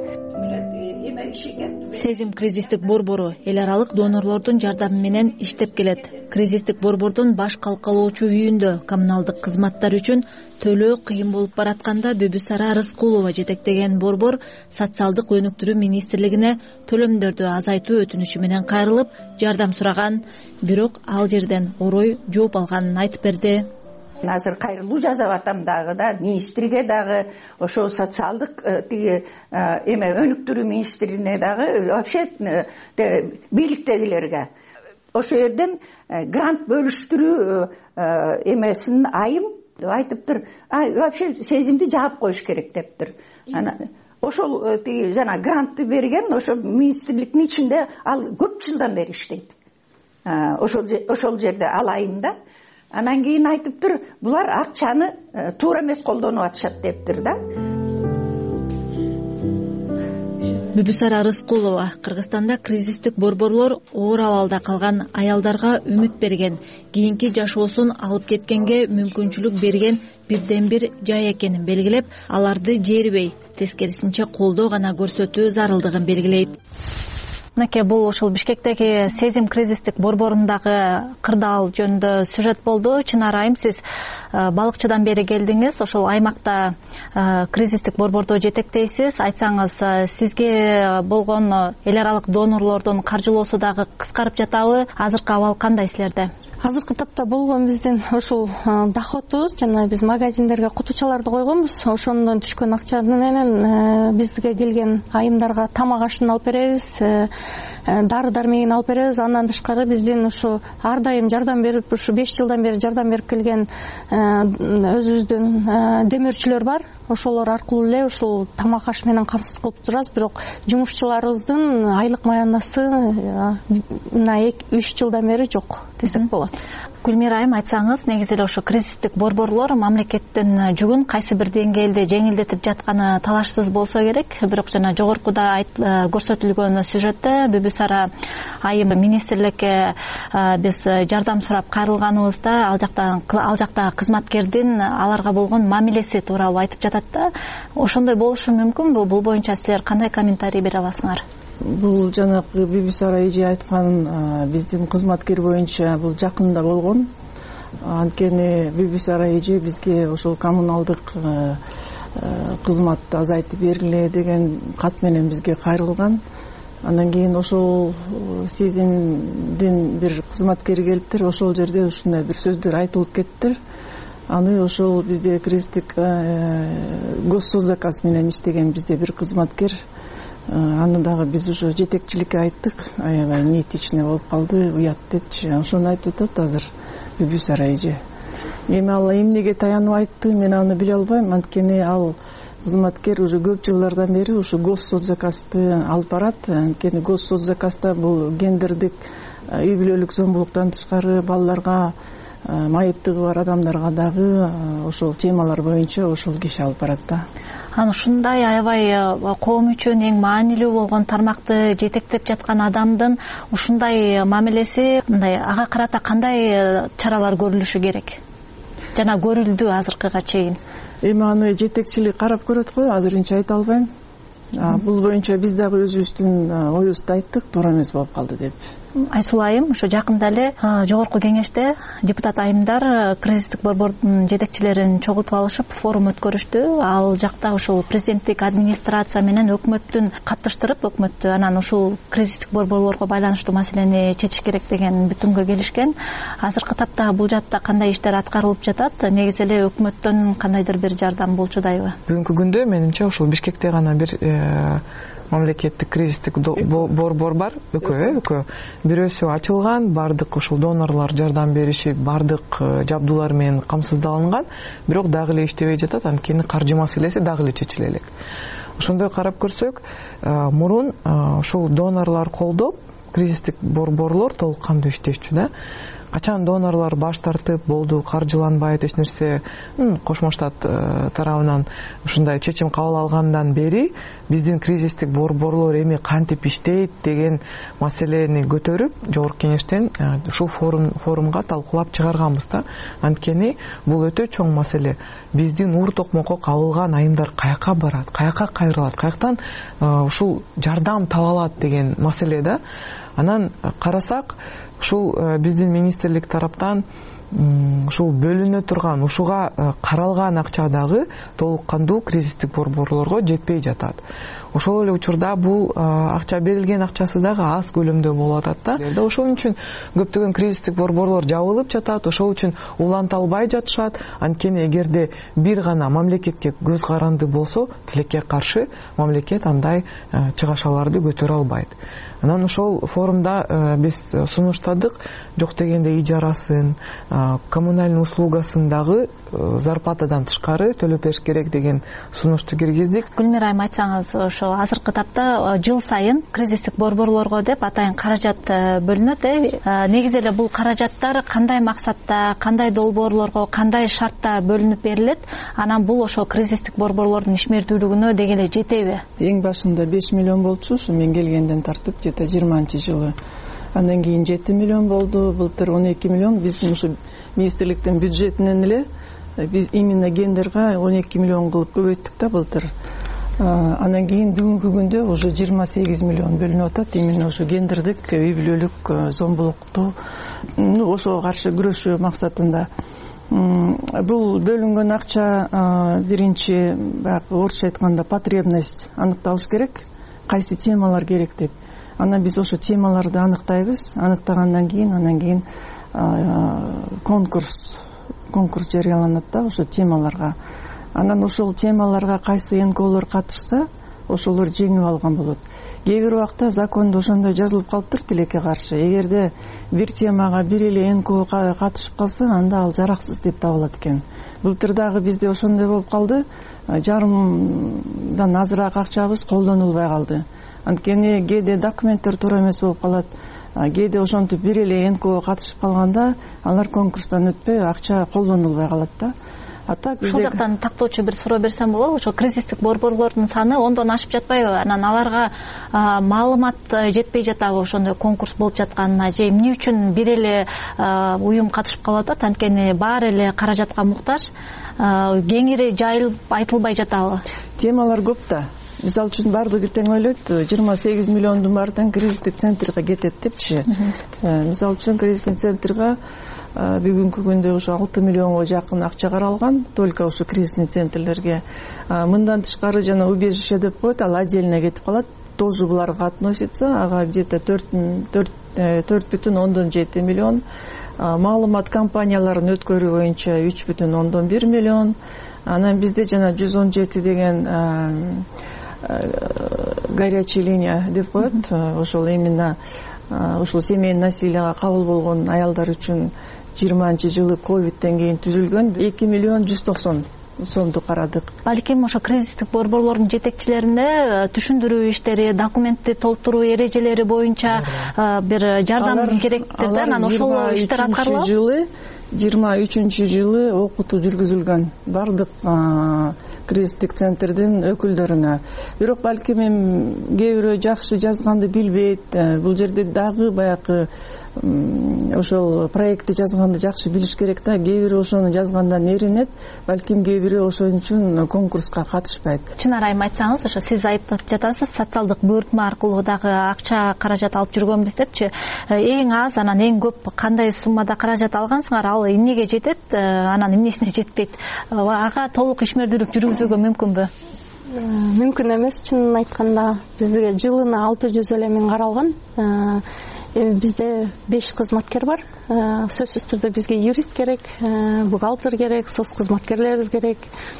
Сезим кризистик борбору эл аралык донорлордун жардамы менен иштеп келет. Кризистик борбордун баш калкалоочу үйүндө коммуналдык кызматтар үчүн төлөө кыйын болуп баратканда Бүбүсара Рыскулова жетектеген борбор социалдык өнүктүрүү министрлигине төлөмдөрдү азайтуу өтүнүчү менен кайрылып жардам сураган. Бирок ал жерден орой жооп алганын айтып берди. Азыр кайрылуу жасап атам дагы да, министрге дагы, ошо социалдык тиги эме өнүктүрүү министрине дагы, вообще бийликтегилерге. Ошо жерден грант бөлүштүрүү эмесин айым айтыптыр. Вообще сезимди жаап коюш керек дептир. Анан ошол тиги жана грантты берген, ошо министрликтин ичинде ал көп жылдан бери иштейт. Ошол ошол жерде ал айым да. Анан кийин айтыптыр, булар акчаны туура эмес колдонуп атышат дептир да. Бүбүсара Рыскулова Кыргызстанда кризистик борборлор оор абалда калган аялдарга үмүт берген, кийинки жашоосун алып кеткенге мүмкүнчүлүк берген бирден бир жай экенин белгилеп, аларды жербей, тескерисинче колдоо гана көрсөтүү зарылдыгын белгилейт. Мынакей бул ушул Бишкектеги Сезим кризистик борборундагы кырдаал жөнүндө сюжет болду. Чынар айым, сиз балыкчыдан бери келдиңиз, ошол аймакта кризистик борбордо жетектейсиз. Айтсаңыз, сизге болгон эл аралык донорлордун каржылоосу дагы кыскарып жатабы? Азыркы абал кандай силерде? Азыркы тапта болгон биздин ушул доходубуз, жана биз магазиндерге кутучаларды койгонбуз. Ошондон түшкөн акча менен бизге келген айымдарга тамак ашын алып беребиз, дары дармегин алып беребиз. Андан тышкары биздин ушу ар дайым жардам берип, ушу беш жылдан бери жардам берип келген өзүбүздүн демөөрчүлөр бар. Ошолор аркылуу эле ушул тамак аш менен камсыз кылып турабыз. Бирок жумушчуларыбыздын айлык маянасы мына үч жылдан бери жок десек болот. Гүлмира айым, айтсаңыз, негизи эле ошо кризистик борборлор мамлекеттин жүгүн кайсы бир деңгээлде жеңилдетип жатканы талашсыз болсо керек. Бирок жана жогоркуда көрсөтүлгөн сюжетте Бүбүсара айым министрликке биз жардам сурап кайрылганыбызда ал жактан ал жактагы кызматкердин аларга болгон мамилеси тууралуу айтып жатат да. Ошондой болушу мүмкүнбү? Бул боюнча силер кандай комментарий бере аласыңар? Бул жанагы Бүбүсара эже айткан биздин кызматкер боюнча бул жакында болгон. Анткени Бүбүсара эже бизге ошол коммуналдык кызматты азайтып бергиле деген кат менен бизге кайрылган. Андан кийин ошол сезимдин бир кызматкери келиптир. Ошол жерде ушундай бир сөздөр айтылып кеттир. Аны ошол бизде кризистик госсоцзаказ менен иштеген бизде бир кызматкер. Аны дагы биз уже жетекчиликке айттык. Аябай неэтичный болуп калды, уят депчи. Ошону айтып атат азыр Бүбүсара эже. Эми ал эмнеге таянып айтты, мен аны биле албайм. Анткени ал кызматкер уже көп жылдардан бери ушу госсоцзаказды алып барат. Анткени госсоцзаказда бул гендердик үй бүлөлүк зомбулуктан тышкары балдарга, майыптыгы бар адамдарга дагы ошол темалар боюнча ошол киши алып барат да. Аны ушундай аябай коом үчүн эң маанилүү болгон тармакты жетектеп жаткан адамдын ушундай мамилеси, мындай ага карата кандай чаралар көрүлүшү керек? Жана көрүлдү азыркыга чейин. Эми аны жетекчилик карап көрөт го, азырынча айта албайм. Бул боюнча биз дагы өзүбүздүн оюбузду айттык, туура эмес болуп калды деп. Айсул айым, ошо жакында эле жогорку кеңеште депутат айымдар кризистик борбордун жетекчилерин чогултуп алышып форум өткөрүштү. Ал жакта ошол президенттик администрация менен өкмөттүн каттыштырып, өкмөттү анан ушул кризистик борборлорго байланыштуу маселени чечиш керек деген бүтүнгө келишкен. Азыркы тапта бул жакта кандай иштер аткарылып жатат? Негизи эле өкмөттөн кандайдыр бир жардам болчудайбы? Бүгүнкү күндө менимче ушул Бишкекте гана бир мамлекеттик кризистик борбор бар, экөө, экөө. Бирөөсү ачылган, бардык ушул донорлор жардам беришип, бардык жабдуулар менен камсыздалынган, бирок дагы эле иштебей жатат, анткени каржы маселеси дагы эле чечиле элек. Ошондой карап көрсөк, мурун ушул донорлор колдоп, кризистик борборлор толук кандуу иштешчү да. Качан донорлор баш тартып болду, каржыланбайт, эч нерсе Кошмо Штат тарабынан ушундай чечим кабыл алгандан бери биздин кризистик борборлор эми кантип иштейт деген маселени көтөрүп, жогорку кеңештен ушул форум форумга талкуулап чыгарганбыз да. Анткени бул өтө чоң маселе. Биздин ур токмокко кабылган айымдар каяка барат, каяка кайрылат, каяктан ушул жардам таба алат деген маселе да. Анан карасак, ушул биздин министрлик тараптан ушул бөлүнө турган, ушуга каралган акча дагы толук кандуу кризистик борборлорго жетпей жатат. Ошол эле учурда бул акча берилген акчасы дагы аз көлөмдө болуп атат да. Ошол үчүн көптөгөн кризистик борборлор жабылып жатат, ошол үчүн уланта албай жатышат. Анткени эгерде бир гана мамлекетке көз каранды болсо, тилекке каршы мамлекет андай чыгашаларды көтөрө албайт. Анан ошол форумда биз сунуштадык, жок дегенде ижарасын, коммунальный услугасын дагы зарплатадан тышкары төлөп бериш керек деген сунушту киргиздик. Гүлмира айым, айтсаңыз, ошо азыркы тапта жыл сайын кризистик борборлорго деп атайын каражат бөлүнөт. Негизи эле бул каражаттар кандай максатта, кандай долбоорлорго, кандай шартта бөлүнүп берилет? Анан бул ошо кризистик борборлордун ишмердүүлүгүнө деги эле жетеби? Эң башында беш миллион болчу, ушу мен келгенден тартып жыйырманчы жылы. Андан кийин жети миллион болду, былтыр он эки миллион. Биздин ушу министрликтин бюджетинен эле биз именно гендерге он эки миллион кылып көбөйттүк да былтыр. Андан кийин бүгүнкү күндө уже жыйырма сегиз миллион бөлүнүп атат именно ушу гендердик үй бүлөлүк зомбулукту ошого каршы күрөшүү максатында. бул бөлүнгөн акча биринчи баягы орусча айтканда потребность аныкталыш керек, кайсы темалар керек деп. Анан биз ошо темаларды аныктайбыз, аныктагандан кийин анан кийин конкурс конкурс жарыяланат да ошо темаларга. Анан ошол темаларга кайсы эн ко олор катышса, ошолор жеңип алган болот. Кээ бир убакта закондо ошондой жазылып калыптыр тилекке каршы. Эгерде бир темага бир эле эн ко катышып калса, анда ал жараксыз деп табылат экен. Былтыр дагы бизде ошондой болуп калды. Жарымдан азыраак акчабыз колдонулбай калды. Анткени кээде документтер туура эмес болуп калат. Кээде ошентип бир эле эн ко катышып калганда, алар конкурстан өтпөй, акча колдонулбай калат да. Ушул жактан тактоочу бир суроо берсем болобу? Ошо кризистик борборлордун саны ондон ашып жатпайбы? Анан аларга маалымат жетпей жатабы ошондой конкурс болуп жатканына? Же эмне үчүн бир эле уюм катышып калып атат? Анткени баары эле каражатка муктаж, кеңири жайылып айтылбай жатабы? Темалар көп да. Мисалы үчүн баардыгы тең ойлойт, жыйырма сегиз миллиондун баары тең кризистик центрге кетет депчи. Мисалы үчүн кризистик центрге бүгүнкү күндө ошо алты миллионго жакын акча каралган, только ошо кризисный центрлерге. Мындан тышкары жана убежище деп коет, ал отдельно кетип калат. Тоже буларга относится, ага где-то төрт бүтүн ондон жети миллион. Маалымат компанияларын өткөрүү боюнча үч бүтүн ондон бир миллион. Анан бизде жана жүз он жети деген горячая линия деп коет. Ошол именно ушул семейный насилияга кабыл болгон аялдар үчүн жыйырманчы жылы ковидтен кийин түзүлгөн эки миллион жүз токсон сомду карадык. Балким ошо кризистик борборлордун жетекчилеринде түшүндүрүү иштери, документти толтуруу эрежелери боюнча бир жардам керектир да, анан ошол иштер аткарылат. жылы жыйырма үчүнчү жылы окутуу жүргүзүлгөн бардык кризистик центрдин өкүлдөрүнө. Бирок балким эми кээ бирөө жакшы жазганды билбейт. Бул жерде дагы баягы ошол проектти жазганды жакшы билиш керек да. Кээ бирөө ошону жазгандан эринет, балким кээ бирөө ошон үчүн конкурска катышпайт. Чын арайым айтсаңыз, ошо сиз айтып жатасыз, социалдык буйртма аркылуу дагы акча каражат алып жүргөнбүз депчи. Эң аз, анан эң көп кандай суммада каражат алгансыңар? Ал эмнеге жетет, анан эмнесине жетпейт? Ага толук ишмердүүлүк жүргүзүүгө мүмкүнбү? Мүмкүн эмес, чынын айтканда. Бизге жылына алты жүз эле миң каралган. Бизде беш кызматкер бар. Сөзсүз түрдө бизге юрист керек, бухгалтер керек, соц кызматкерлерибиз керек.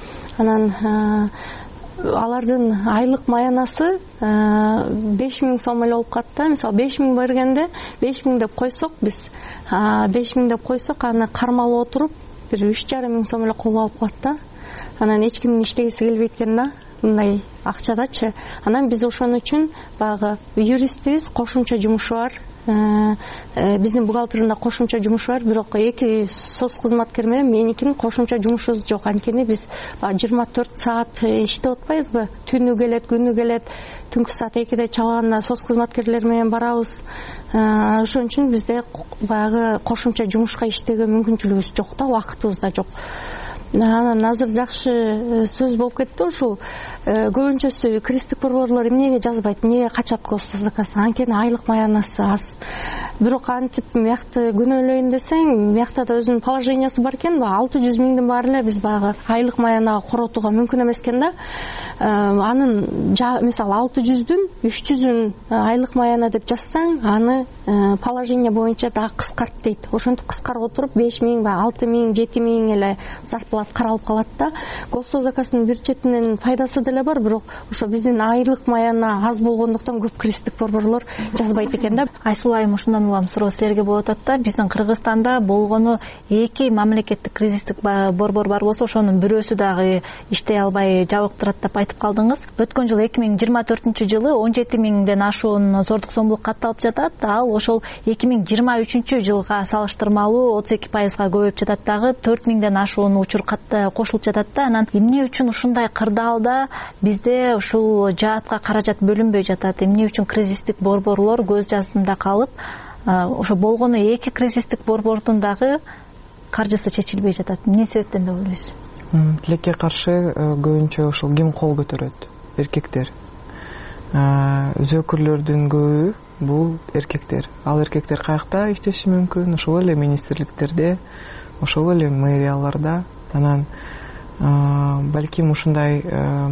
Анан алардын айлык маянасы беш миң сом эле болуп калат. Мисалы беш миң бергенде, беш миң деп койсок, биз беш миң деп койсок, аны кармалып отуруп бир үч жарым миң сом эле кол алып калат да. Анан эч кимдин иштегиси келбейт экен да, мындай акчадачы. Анан биз ошон үчүн багы юристибиз, кошумча жумушу бар. Биздин бухгалтеринде кошумча жумушу бар, бирок эки соц кызматкер менен меникинин кошумча жумушубуз жок. Анткени биз жыйырма төрт саат иштеп атпайбызбы? Түнү келет, күнү келет. Түнкү саат экиде чалганда соц кызматкерлер менен барабыз. Ошон үчүн бизде баягы кошумча жумушка иштөөгө мүмкүнчүлүгүбүз жок да, убактыбыз да жок. Анан азыр жакшы сөз болуп кетти ушул. Көбүнчөсү кризистик борборлор эмнеге жазбайт, эмнеге качат госзаказдан? Анткени айлык маянасы аз. Бирок антип мыякты күнөөлөйүн десең, мыякта да өзүнүн положениясы бар экен. алты жүз миңдин баары эле биз багы айлык маянага коротууга мүмкүн эмес экен да. Анын мисалы алты жүздүн үч жүзүн айлык маяна деп жазсаң, аны положение боюнча дагы кыскарт дейт. Ошентип кыскарып отуруп беш миң, алты миң, жети миң эле зарплата каралып калат да. Госзаказдын бир четинен пайдасы деле бар, бирок ошо биздин айлык маяна аз болгондуктан көп кризистик борборлор жазбайт экен да. Айсул айым, ушундан улам суроо силерге болуп атат да. Биздин Кыргызстанда болгону эки мамлекеттик кризистик борбор бар болсо, ошонун бирөөсү дагы иштей албай жабыктырат деп айтып калдыңыз. Өткөн жылы эки миң жыйырма төртүнчү жылы он жети миңден ашуун зордук зомбулук катталып жатат. Ал ошол эки миң жыйырма үчүнчү жылга салыштырмалуу отуз эки пайызга көбөйүп жатат дагы. төрт миңден ашуун учур кошулуп жатат да. Анан эмне үчүн ушундай кырдаалда бизде ушул жаатка каражат бөлүнбөй жатат? Эмне үчүн кризистик борборлор көз жасында калып, ошо болгону эки кризистик борбордун дагы каржысы чечилбей жатат? Эмне себептен деп ойлойсуз? Тилекке каршы көбүнчө ушул ким кол көтөрөт? Эркектер. Зөкүрлөрдүн көбү бул эркектер. Ал эркектер каякта иштеши мүмкүн? Ошол эле министрликтерде, ошол эле мэрияларда. Анан балким ушундай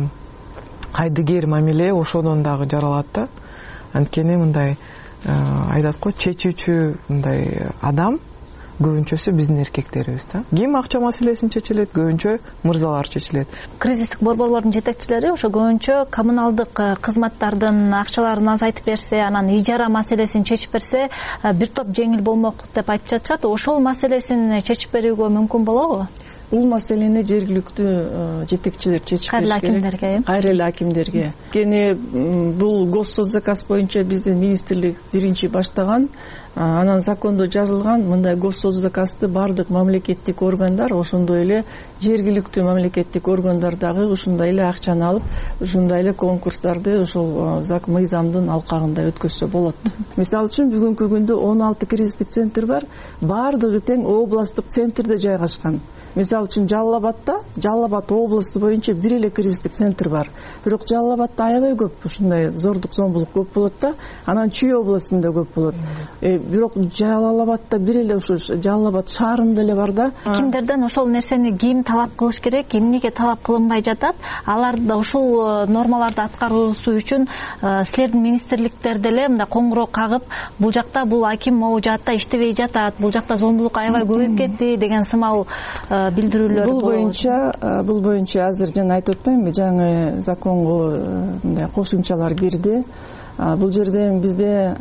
кайдыгер мамиле ошодон дагы жаралат да. Анткени мындай айтат го, чечүүчү мындай адам көбүнчөсү биздин эркектерибиз да. Ким акча маселесин чечилет, көбүнчө мырзалар чечилет. Кризистик борборлордун жетекчилери ошо көбүнчө коммуналдык кызматтардын акчаларын азайтып берсе, анан ижара маселесин чечип берсе, бир топ жеңил болмок деп айтып жатышат. Ошол маселесин чечип берүүгө мүмкүн болобу? Бул маселени жергиликтүү жетекчилер чечип бериш керек. Кайрылуу акимдерге. Кайрылуу акимдерге. Кени бул госсоцзаказ боюнча биздин министрлик биринчи баштаган, анан закондо жазылган мындай госсоцзаказды бардык мамлекеттик органдар, ошондой эле жергиликтүү мамлекеттик органдар дагы ушундай эле акчаны алып, ушундай эле конкурстарды ошол мыйзамдын алкагында өткөзсө болот. Мисалы үчүн бүгүнкү күндө он алты кризистик центр бар, бардыгы тең областтык центрде жайгашкан. Мисалы үчүн Жалал Абадта, Жалал Абад областы боюнча бир эле кризистик центр бар. Бирок Жалал Абадта аябай көп, ушундай зордук зомбулук көп болот да, анан Чүй областында көп болот. Бирок Жалал Абадта бир эле ушу Жалал Абад шаарында эле бар да. Кимдерден ошол нерсени ким талап кылыш керек, эмнеге талап кылынбай жатат? Алар да ушул нормаларды аткаруусу үчүн силердин министрликтерде эле мындай коңгуроо кагып, бул жакта бул аким могу жаатта иштебей жатат, бул жакта зомбулук аябай көбөйүп кетти деген сымал билдирүүлөр. Бул боюнча, бул боюнча азыр жана айтып атпаймынбы, жаңы законго мындай кошумчалар кирди. Бул жерде бизде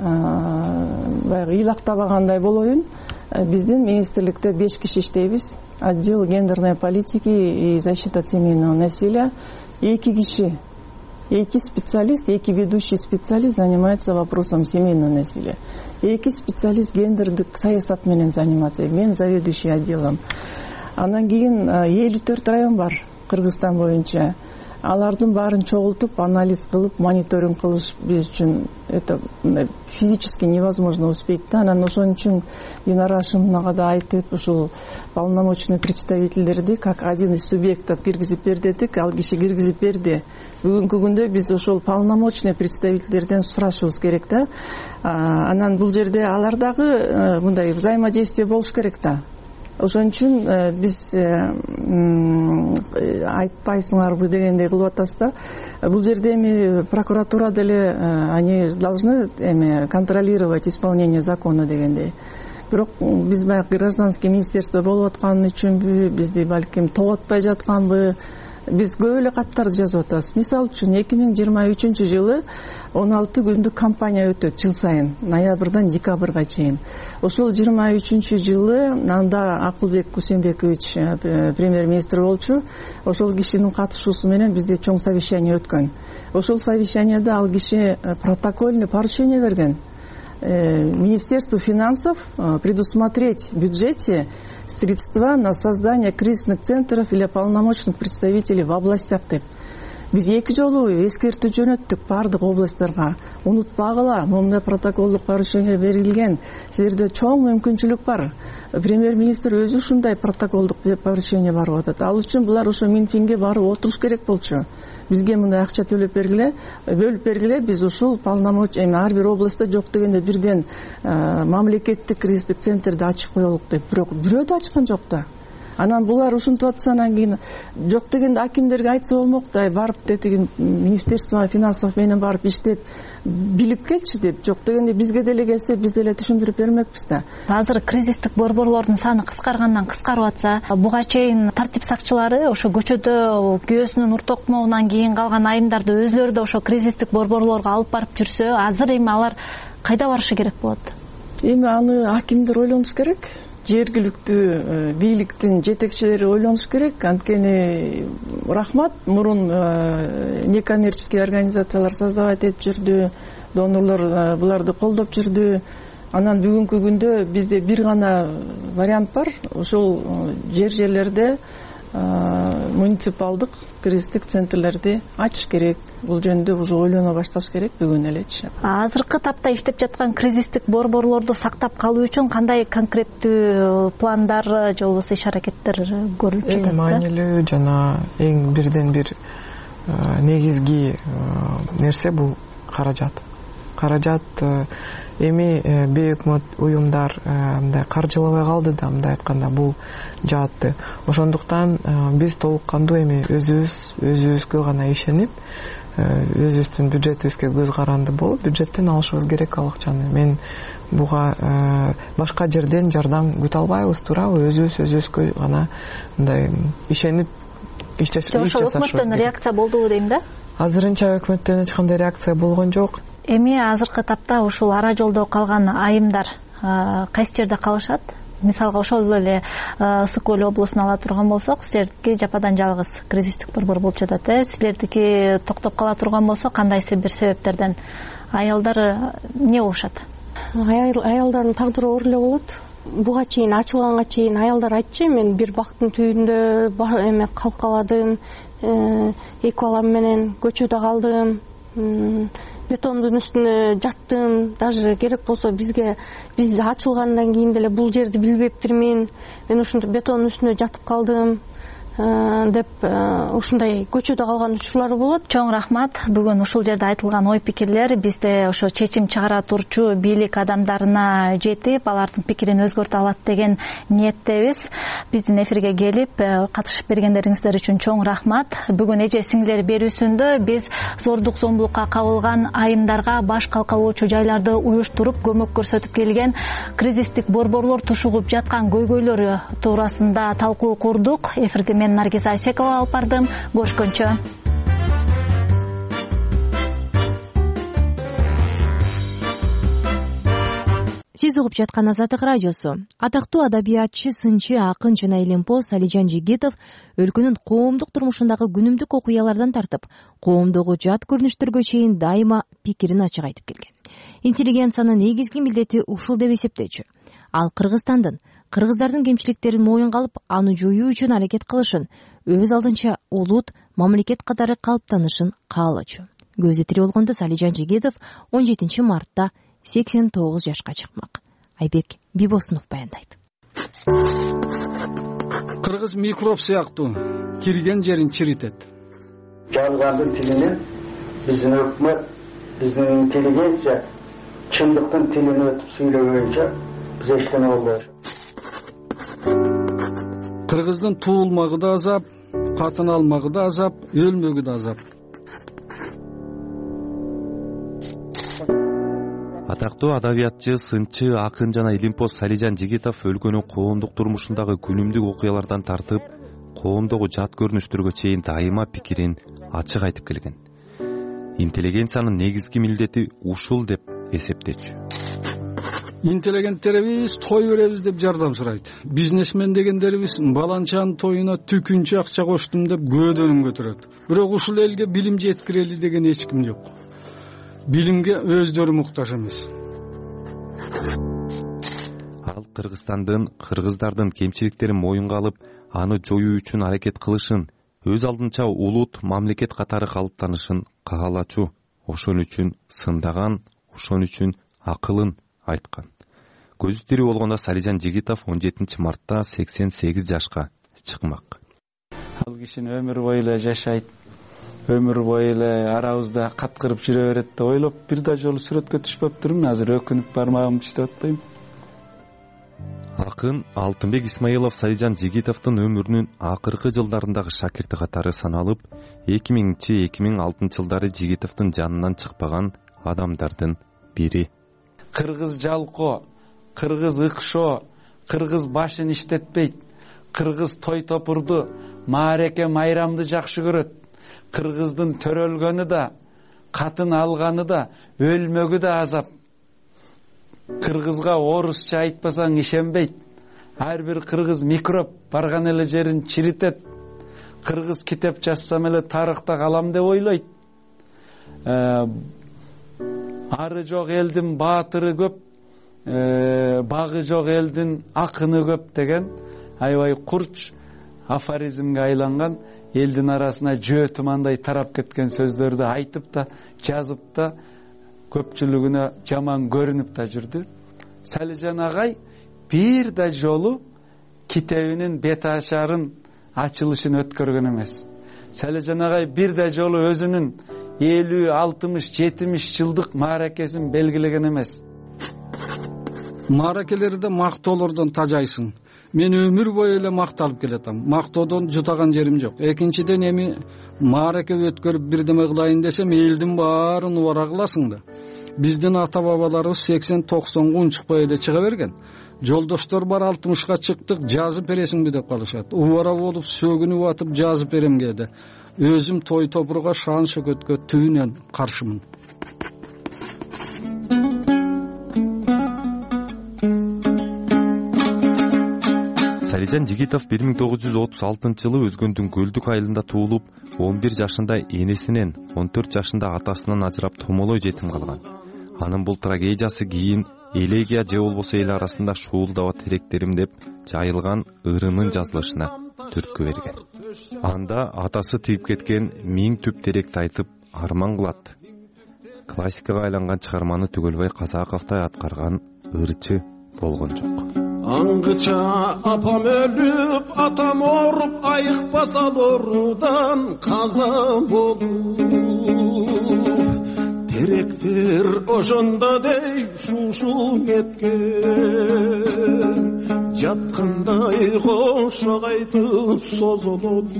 баягы ыйлактабагандай болоюн, биздин министрликте беш киши иштейбиз. Отдел гендерной политики и защиты от семейного насилия. Эки киши, эки специалист, эки ведущий специалист занимается вопросом семейного насилия. Эки специалист гендердик саясат менен занимается. Мен заведующий отделом. Анан кийин элүү төрт район бар Кыргызстан боюнча. Алардын баарын чогултуп, анализ кылып, мониторинг кылыш биз үчүн это физически невозможно успеть да. Анан ошон үчүн Динара Ашимовнага да айтып, ушул полномочный представительдерди как один из субъектов киргизип бер дедик, ал киши киргизип берди. Бүгүнкү күндө биз ошол полномочный представительдерден сурашыбыз керек да. Анан бул жерде алар дагы мындай взаимодействие болуш керек да. Ошон үчүн биз айтпайсыңарбы дегендей кылып атасыз да. Бул жерде эми прокуратура деле они должны эми контролировать исполнение закона дегендей. Бирок биз баягы гражданский министерство болуп аткан үчүнбү, бизди балким тоготпой жатканбы, биз көп эле каттарды жазып атабыз. Мисалы үчүн эки миң жыйырма үчүнчү жылы он алты күндүк кампания өтөт жыл сайын, ноябрдан декабрга чейин. Ошол жыйырма үчүнчү жылы анда Акылбек Кусенбекович премьер-министр болчу. Ошол кишинин катышуусу менен бизде чоң совещание өткөн. Ошол совещанияда ал киши протокольный поручение берген. Министерству финансов предусмотреть в бюджете средства на создание кризисных центров для полномочных представителей в областях деп. Биз эки жолу эскертүү жөнөттүк бардык областтарга. Унутпагыла, момундай протоколдук поручение берилген. Силерде чоң мүмкүнчүлүк бар. Премьер-министр өзү ушундай протоколдук поручение барып атат. Ал үчүн булар ошо Минфинге барып отуруш керек болчу. Бизге мындай акча төлөп бергиле, бөлүп бергиле, биз ушул полномочия эми ар бир областта жок дегенде бирден мамлекеттик кризистик центрди ачып коелук деп, бирок бирөө да ачкан жок да. Анан булар ушинтип атса, анан кийин жок дегенде акимдерге айтса болмок да, барып деди министерство финансов менен барып иштеп билип келчи деп. Жок дегенде бизге деле келсе, биз деле түшүндүрүп бермекпиз да. Азыр кризистик борборлордун саны кыскаргандан кыскарып атса, буга чейин тартип сакчылары ошо көчөдө күйөөсүнүн уртокмогунан кийин калган айымдарды өзлөрү да ошо кризистик борборлорго алып барып жүрсө, азыр эми алар кайда барышы керек болот? Эми аны акимдер ойлонуш керек. Жергиликтүү бийликтин жетекчилери ойлонуш керек. Анткени рахмат, мурун некоммерческий организациялар создавать этип жүрдү, донорлор буларды колдоп жүрдү. Анан бүгүнкү күндө бизде бир гана вариант бар. Ошол жер жерлерде муниципалдык кризистик центрлерди ачыш керек. Бул жөнүндө уже ойлоно башташ керек бүгүн элечи. Азыркы тапта иштеп жаткан кризистик борборлорду сактап калуу үчүн кандай конкреттүү пландар же болбосо иш-аракеттер көрүлүп жатат? Эң маанилүү жана эң бирден бир негизги нерсе бул каражат. каражат эми бейөкмөт уюмдар мындай каржылабай калды да, мындай айтканда бул жаатты. Ошондуктан биз толук кандуу эми өзүбүз өзүбүзгө гана ишенип, өзүбүздүн бюджетибизге көз каранды болуп, бюджеттен алышыбыз керек ал акчаны. Мен буга башка жерден жардам күтө албайбыз, туурабы? Өзүбүз өзүбүзгө гана мындай ишенип иш жасашыбыз керек. Өкмөттөн реакция болдубу дейм да? Азырынча өкмөттөн эч кандай реакция болгон жок. Эми азыркы тапта ушул ара жолдо калган айымдар кайсы жерде калышат? Мисалга ошол эле Ысык Көл облусун ала турган болсок, силердики жападан жалгыз кризистик борбор болуп жатат, э? Силердики токтоп кала турган болсо, кандайсы бир себептерден аялдар эмне болушат? Аялдардын тагдыры оор эле болот. Буга чейин ачылганга чейин аялдар айтчу, мен бир бактын түбүндө эме калып каладым, эки балам менен көчөдө калдым, бетондун үстүнө жаттым, даже керек болсо бизге биз ачылгандан кийин деле бул жерди билбептирмин, мен ушундай бетондун үстүнө жатып калдым деп ушундай көчөдө калган учурлар болот. Чоң рахмат. Бүгүн ушул жерде айтылган ой пикирлер бизде ошо чечим чыгара турчу бийлик адамдарына жетип, алардын пикирин өзгөртө алат деген ниеттебиз. Биздин эфирге келип катышып бергендериңиздер үчүн чоң рахмат. Бүгүн эже сиңдилер берүүсүндө биз зордук зомбулукка кабылган айымдарга баш калкалоочу жайларды уюштуруп көмөк көрсөтүп келген кризистик борборлор тушугуп жаткан көйгөйлөр туурасында талкуу курдук. Эфирди мен Наргиз Айсекова алып бардым. Көрүшкөнчө. Сиз угуп жаткан Азаттык радиосу. Атактуу адабиятчы, сынчы, акын жана илимпоз Алижан Жигитов өлкөнүн коомдук турмушундагы күнүмдүк окуялардан тартып, коомдогу жат көрүнүштөргө чейин дайыма пикирин ачык айтып келген. Интеллигенциянын негизги милдети ушул деп эсептечү. Ал Кыргызстандын, кыргыздардын кемчиликтерин моюнга алып, аны жоюу үчүн аракет кылышын, өз алдынча улут мамлекет катары калыптанышын каалоочу. Көзү тирүү болгондо Алижан Жигитов он жетинчи мартта сексен тогуз жашка чыкмак. Айбек Бибосунов баяндайт. Кыргыз микроб сыяктуу кирген жерин чиритет. Жалгандын тилинен биздин өкмөт, биздин интеллигенция чындыктын тилин өтүп сүйлөгөнчө биз эчтеме болбойт. Кыргыздын туулмагы да азап, катын алмагы да азап, өлмөгү да азап. Атактуу адабиятчы, сынчы, акын жана илимпоз Алижан Жигитов өлкөнүн коомдук турмушундагы күнүмдүк окуялардан тартып, коомдогу жат көрүнүштөргө чейин дайыма пикирин ачык айтып келген. Интеллигенциянын негизги милдети ушул деп эсептечү. Интеллигенттерибиз той беребиз деп жардам сурайт. Бизнесмен дегендерибиз баланчанын тоюна түкүнчө акча коштум деп көөдөнүн көтөрөт. Бирок ушул элге билим жеткирели деген эч ким жок. Билимге өздөрү муктаж эмес. Ал Кыргызстандын, кыргыздардын кемчиликтерин моюнга алып, аны жоюу үчүн аракет кылышын, өз алдынча улут мамлекет катары калыптанышын каалачу. Ошон үчүн сындаган, ошон үчүн акылын айткан. Көзү тирүү болгондо Алижан Жигитов он жетинчи мартта сексен сегиз жашка чыкмак. Ал кишини өмүр бою эле жашайт, өмүр бою эле арабызда каткырып жүрө берет деп ойлоп, бир да жолу сүрөткө түшпөптүрмүн. Азыр өкүнүп бармагымды иштеп атпайм. Акын Алтынбек Исмаилов Алижан Жигитовдун өмүрүнүн акыркы жылдарындагы шакирти катары саналып, эки миңинчи эки миң алтынчы жылдары Жигитовдун жанынан чыкпаган адамдардын бири. Кыргыз жалко, кыргыз ыкшоо, кыргыз башын иштетпейт, кыргыз той топурду, маареке майрамды жакшы көрөт. Кыргыздын төрөлгөнү да, катын алганы да, өлмөгү да азап. Кыргызга орусча айтпасаң ишенбейт. Ар бир кыргыз микроб барган эле жерин чиритет. Кыргыз китеп жазсам эле тарыхта калам деп ойлойт. Ары жок элдин баатыры көп, багы жок элдин акыны көп деген аябай курч афоризмге айланган, элдин арасына жөө тумандай тарап кеткен сөздөрдү айтып да, жазып да, көпчүлүгүнө жаман көрүнүп да жүрдү. Алижан агай бир да жолу китебинин бет ашарын ачылышын өткөргөн эмес. Алижан агай бир да жолу өзүнүн элүү алтымыш жетимиш жылдык мааракесин белгилеген эмес. Мааракелерде мактоолордон тажайсың. Мен өмүр бою эле макталып келатам. Мактоодон жутаган жерим жок. Экинчиден эми маараке өткөрүп бирдеме кылайын десем, элдин баарын убара кыласың да. Биздин ата бабаларыбыз сексен токсонго унчукпай эле чыга берген. Жолдоштор бар алтымышка чыктык, жазып бересиңби деп калышат. Убара болуп сөгүнүп атып жазып берем кээде. Өзүм той топурга, шан шөкөткө түбүнөн каршымын. Салижан Жигитов бир миң тогуз жүз отуз алтынчы жылы Өзгөндүн Көлдүк айылында туулуп, он бир жашында энесинен, он төрт жашында атасынан ажырап томолой жетим калган. Анын бул трагедиясы кийин элегия же болбосо эл арасында шуулдаба теректерим деп жайылган ырынын жазылышына түрткү берген. Анда атасы тыйып кеткен миң түп теректи айтып арман кылат. Классикага айланган чыгарманы Түгөлбай Казаковдой аткарган ырчы болгон жок. Аңгыча апам өлүп, атам оруп, айыкпаса орудан каза болуп. Теректер ошондо дей шушу кеткен, жаткандай кошо кайтып созулот.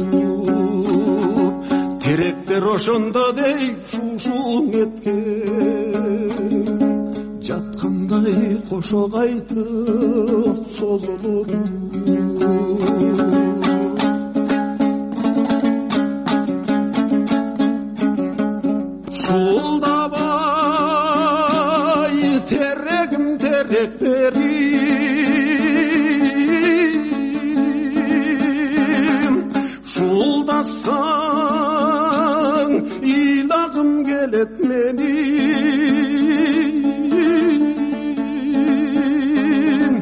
Теректер ошондо дей шушу кеткен, жаткандай кошо кайтып созулур. Шуулдабай терегим теректерим, шуулдасаң ыйлагым келет менин.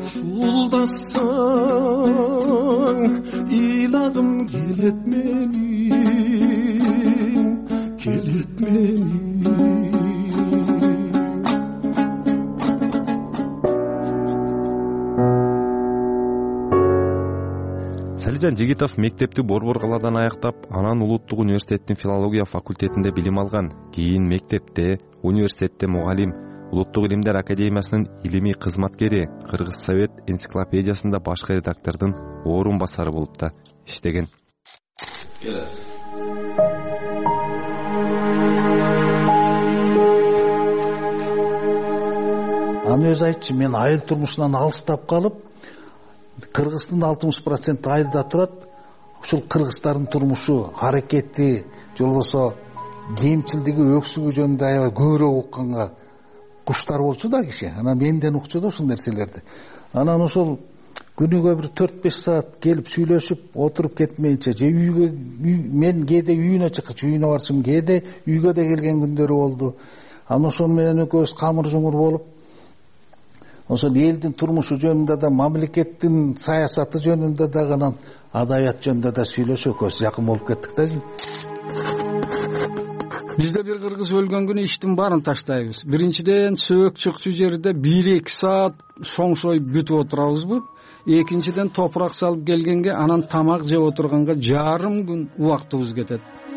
Шуулдасаң ыйлагым келет менин, келет менин. Салижан Жигитов мектепти Борбор калаадан аяктап, анан Улуттук университеттин филология факультетинде билим алган. Кийин мектепте, университетте мугалим, Улуттук илимдер академиясынын илимий кызматкери, Кыргыз Совет энциклопедиясында башкы редактордун орун басары болуп да иштеген. Аны өзү айтчу, мен айыл турмушунан алыстап калып, Кыргыздын алтымыш проценти айылда турат. Ушул кыргыздардын турмушу, аракети, же болбосо кемчилдиги, өксүгү жөнүндө аябай көбүрөөк укканга куштар болчу да киши. Анан менден укчу да ушул нерселерди. Анан ошол күнүгө бир төрт беш саат келип сүйлөшүп, отуруп кетмейинче, же үйгө, мен кээде үйүнө чыкчу, үйүнө барчумун, кээде үйгө да келген күндөрү болду. Анан ошол менен экөөбүз камыр жумур болуп, ошол элдин турмушу жөнүндө да, мамлекеттин саясаты жөнүндө да, анан адабият жөнүндө да сүйлөшүп, экөөбүз жакын болуп кеттик да. Бизде бир кыргыз өлгөн күнү иштин баарын таштайбыз. Биринчиден сөөк чыкчу жерде бир эки саат шоңшой күтүп отурабызбы? Экинчиден топурак салып келгенге, анан тамак жеп отурганга жарым күн убактыбыз кетет.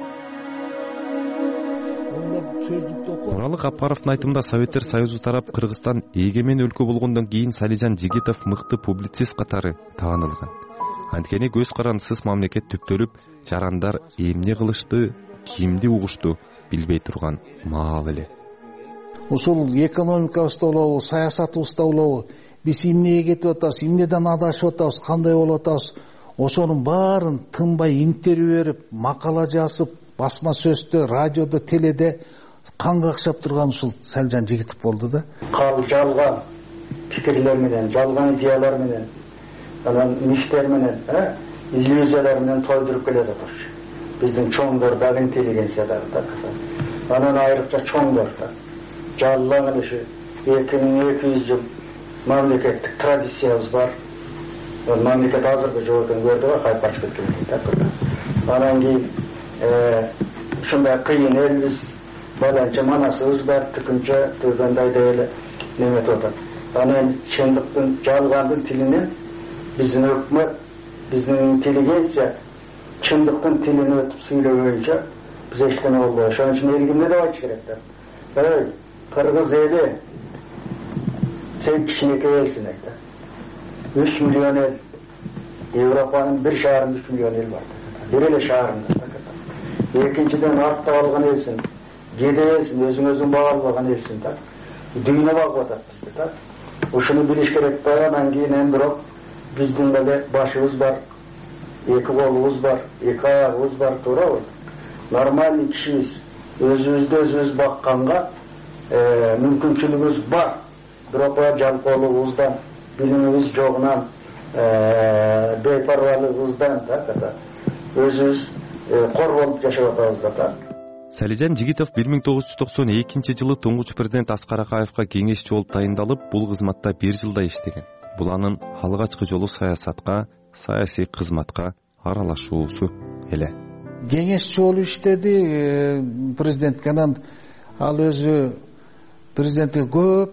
Нуралы Капаровдун айтымында Советтер Союзу тарап Кыргызстан эгемен өлкө болгондон кийин Салижан Жигитов мыкты публицист катары таанылган. Анткени көз карандысыз мамлекет түптөлүп, жарандар эмне кылышты, кимди угушту билбей турган маал эле. Ушул экономикабызда болобу, саясатыбызда болобу, биз эмнеге кетип атабыз, эмнеден адашып атабыз, кандай болуп атабыз, ошонун баарын тынбай интервью берип, макала жазып, басма сөздө, радиодо, теледе кан какшап турган ушул Салижан Жигитов болду да. Кал жалган пикирлер менен, жалган идеялар менен, анан мифтер менен, иллюзиялар менен тойдуруп келе жатыр. Биздин чоңдор да интеллигенция да. Анан айрыкча чоңдор да. Жалган иши эки миң эки жүз жыл мамлекеттик традициябыз бар. Мамлекет азыркы жок экенин көрдүк, кайтып ачып кеткен. Анан кийин ушундай кыйын элбиз, баланча манасыбыз бар, тикинче түргөндөй эле неметип атат. Анан чындыктын, жалгандын тилинен биздин өкмөт, биздин интеллигенция чындыктын тилин өтүп сүйлөгөнчө Bize işten oldu. Şunun için ilgimde de açık gerekler. Evet, Kırgız eli sen kişineke elsin ekler. Üç milyon el. Avrupa'nın bir şaharında üç milyon el var. Biriyle şaharında. Ekinçiden artta algan elsin. Gede elsin, özün özün bağırlagan elsin. Düğüne bağlatak bizde. Uşunu biliş gerek bayadan keyin endurop bizdin böyle başımız var, iki kolumuz var, iki ayağımız var, doğru. Normal kişiyiz. Özümüzde özümüz bakkanga e, mümkünçülüğümüz var. Biroq jalpolugubuzdan, bilimimiz joğundan, e, beyparvalığımızdan da özümüz e, kor bolup yaşap atabыз da. Салижан Жигитов бир миң тогуз жүз токсон экинчи жылы туңгуч президент Аскар Акаевка кеңешчи болуп тайындалып, бул кызматта бир жылда иштеген. Бул анын алгачкы жолу саясатка, саясий кызматка аралашуусу эле. Кеңешчи болуп иштеди президентке. Анан ал өзү президентке көп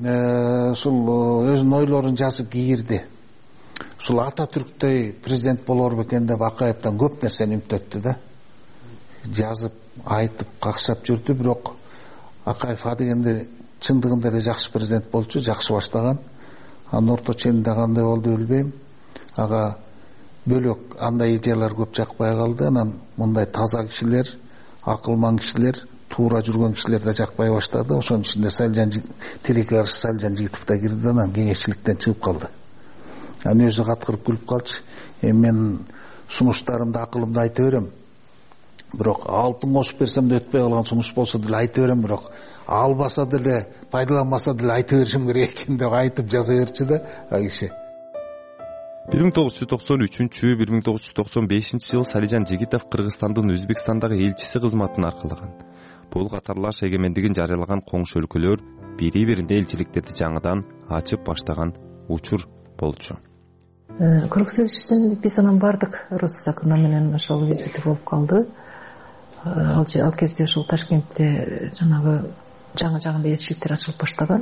ушул өзүнүн ойлорун жазып кийирди. Ушул Ататүрктөй президент болор бекен деп Акаевден көп нерсени үмүттөттү да. Жазып, айтып, какшап жүрдү, бирок Акаев адегенде чындыгында эле жакшы президент болчу, жакшы баштаган. Анын орто ченинде кандай болду билбейм. Ага бөлөк андай идеялар көп жакпай калды. Анан мындай таза кишилер, акылман кишилер, туура жүргөн кишилер да жакпай баштады. Ошонун ичинде Салижан тилекке каршы Салижан Жигитов да кирди, анан кеңешчиликтен чыгып калды. Анан өзү каткырып күлүп калчу. Эми мен сунуштарымды, акылымды айта берем. Бирок алтын кошуп берсем да өтпөй калган сунуш болсо деле айта берем, бирок албаса деле, пайдаланбаса деле айта беришим керек экен деп айтып жаза берчү да ал киши. бир миң тогуз жүз токсон үчүнчү бир миң тогуз жүз токсон бешинчи жылы Салижан Жигитов Кыргызстандын Өзбекстандагы элчиси кызматын аркалаган. Бул катарлаш эгемендигин жарыялаган коңшу өлкөлөр бири-бирине элчиликтерди жаңыдан ачып баштаган учур болчу. Кыргыз элчисин биз анан бардык. Росстакына менен ошол визити болуп калды. Ал кезде ушул Ташкентте жанагы жаңы жаңы элчиликтер ачылып баштаган.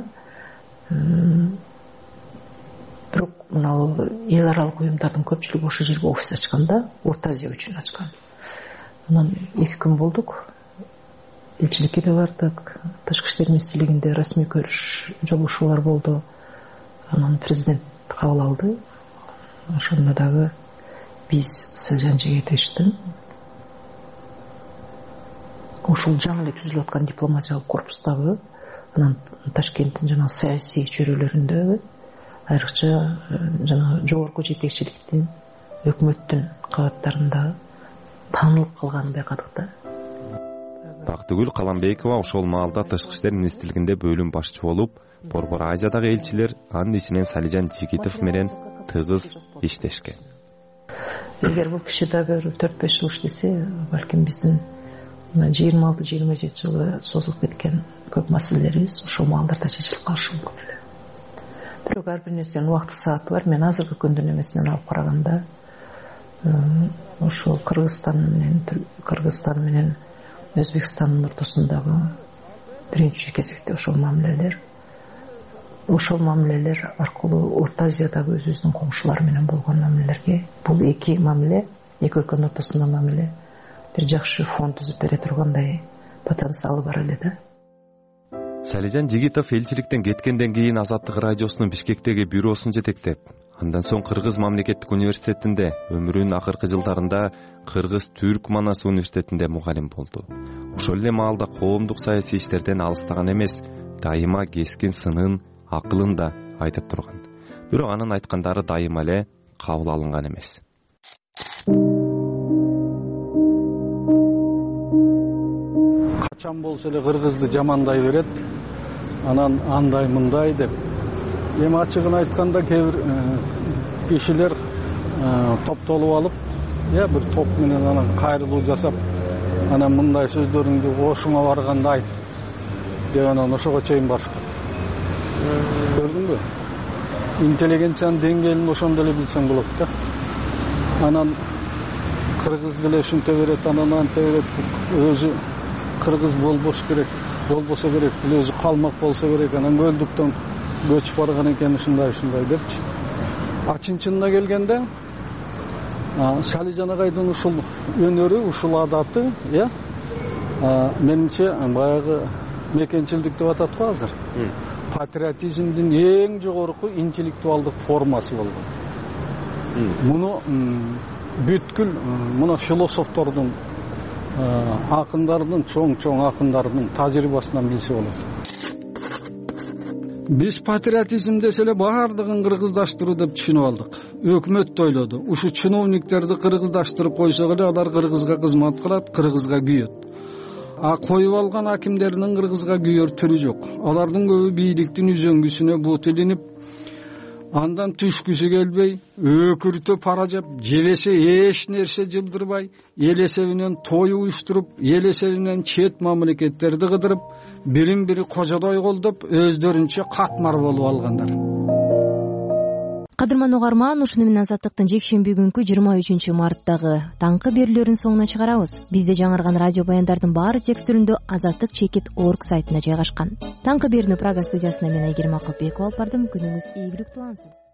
Бирок мына эл аралык уюмдардын көпчүлүгү ошол жерге офис ачканда, Орто Азия үчүн ачкан. Анан эки күн болдук. Элчиликке да бардык. Тышкы иштер министрлигинде расмий көрүш, жолугушуулар болду. Анан президент кабыл алды. Ошондо дагы биз Салижан Жигитовичтин ушул жаңы эле түзүлүп аткан дипломатиялык корпустагы, анан Ташкенттин жана саясий чөйрөлөрүндө, айрыкча жана жогорку жетекчиликтин, өкмөттүн кабаттарында таанылып калганын байкадык да. Бактыгүл Каламбекова ошол маалда Тышкы иштер министрлигинде бөлүм башчы болуп, Борбор Азиядагы элчилер, анын ичинен Салижан Жигитов менен тыгыз иштешкен. Эгер бул киши дагы төрт беш жыл иштесе, балким биздин жыйырма алты жыйырма жети жылы созулуп кеткен көп маселелерибиз ошол маалдарда чечилип калышы мүмкүн эле. Бирок ар бир нерсенин убакыт сааты бар. Мен азыркы күндүн эмесинен алып караганда, ошол Кыргызстан менен Кыргызстан менен Өзбекстандын ортосундагы биринчи кезекте ошол мамилелер, ошол мамилелер аркылуу Орто Азиядагы өзүбүздүн коңшулар менен болгон мамилелерге, бул эки мамиле, эки өлкөнүн ортосундагы мамиле бир жакшы фон түзүп бере тургандай потенциалы бар эле да. Салижан Жигитов элчиликтен кеткенден кийин Азаттык радиосунун Бишкектеги бюросун жетектеп, андан соң Кыргыз мамлекеттик университетинде, өмүрүнүн акыркы жылдарында Кыргыз Түрк Манас университетинде мугалим болду. Ошол эле маалда коомдук саясий иштерден алыстаган эмес, дайыма кескин сынын, акылын да айтып турган. Бирок анын айткандары дайыма эле кабыл алынган эмес. Качан болсо эле кыргызды жамандай берет, анан андай мындай деп. Эми ачыгын айтканда кээ бир кишилер топтолуп алып, я бир топ менен анан кайрылуу жасап, анан мындай сөздөрүңдү ошуңа барганда айт деп анан ошого чейин бар. Көрдүңбү? Интеллигенциянын деңгээлин ошондо эле билсең болот да. Анан кыргыз деле ушинте берет, анан анте берет, өзү кыргыз болбош керек, болбосо керек, бул өзү калмак болсо керек, анан көлдүктөн көчүп барган экен ушундай ушундай депчи. А чын-чынына келгенде Салижан агайдын ушул өнөрү, ушул адаты, я менимче баягы мекенчилдик деп атат го азыр. Патриотизмдин эң жогорку интеллектуалдык формасы болгон. Муну бүткүл мына философтордун, акындардын, чоң-чоң акындардын тажрыйбасынан билсе болот. Биз патриотизм десе эле баардыгын кыргыздаштыруу деп түшүнүп алдык. Өкмөт да ойлоду. Ушу чиновниктерди кыргыздаштырып койсок эле алар кыргызга кызмат кылат, кыргызга күйөт. А коюп алган акимдердин кыргызга күйөр түрү жок. Алардын көбү бийликтин үзөңгүсүнө бут илинип, андан түшкүсү келбей, өкүртөп пара жеп, жебесе эч нерсе жылдырбай, эл эсебинен той уюштуруп, эл эсебинен чет мамлекеттерди кыдырып, бирин бири кожодой колдоп, өздөрүнчө катмар болуп алгандар. Кадырман угарман, ушуну менен Азаттыктын жекшемби күнкү жыйырма үчүнчү марттагы таңкы берүүлөрүнүн соңуна чыгарабыз. Бизде жаңырган радио баяндардын баары текст түрүндө азаттык чекит орг сайтына жайгашкан. Таңкы берүүнү Прага студиясына мен Айгерим Акылбекова алып бардым. Күнүңүз ийгиликтүү улансын.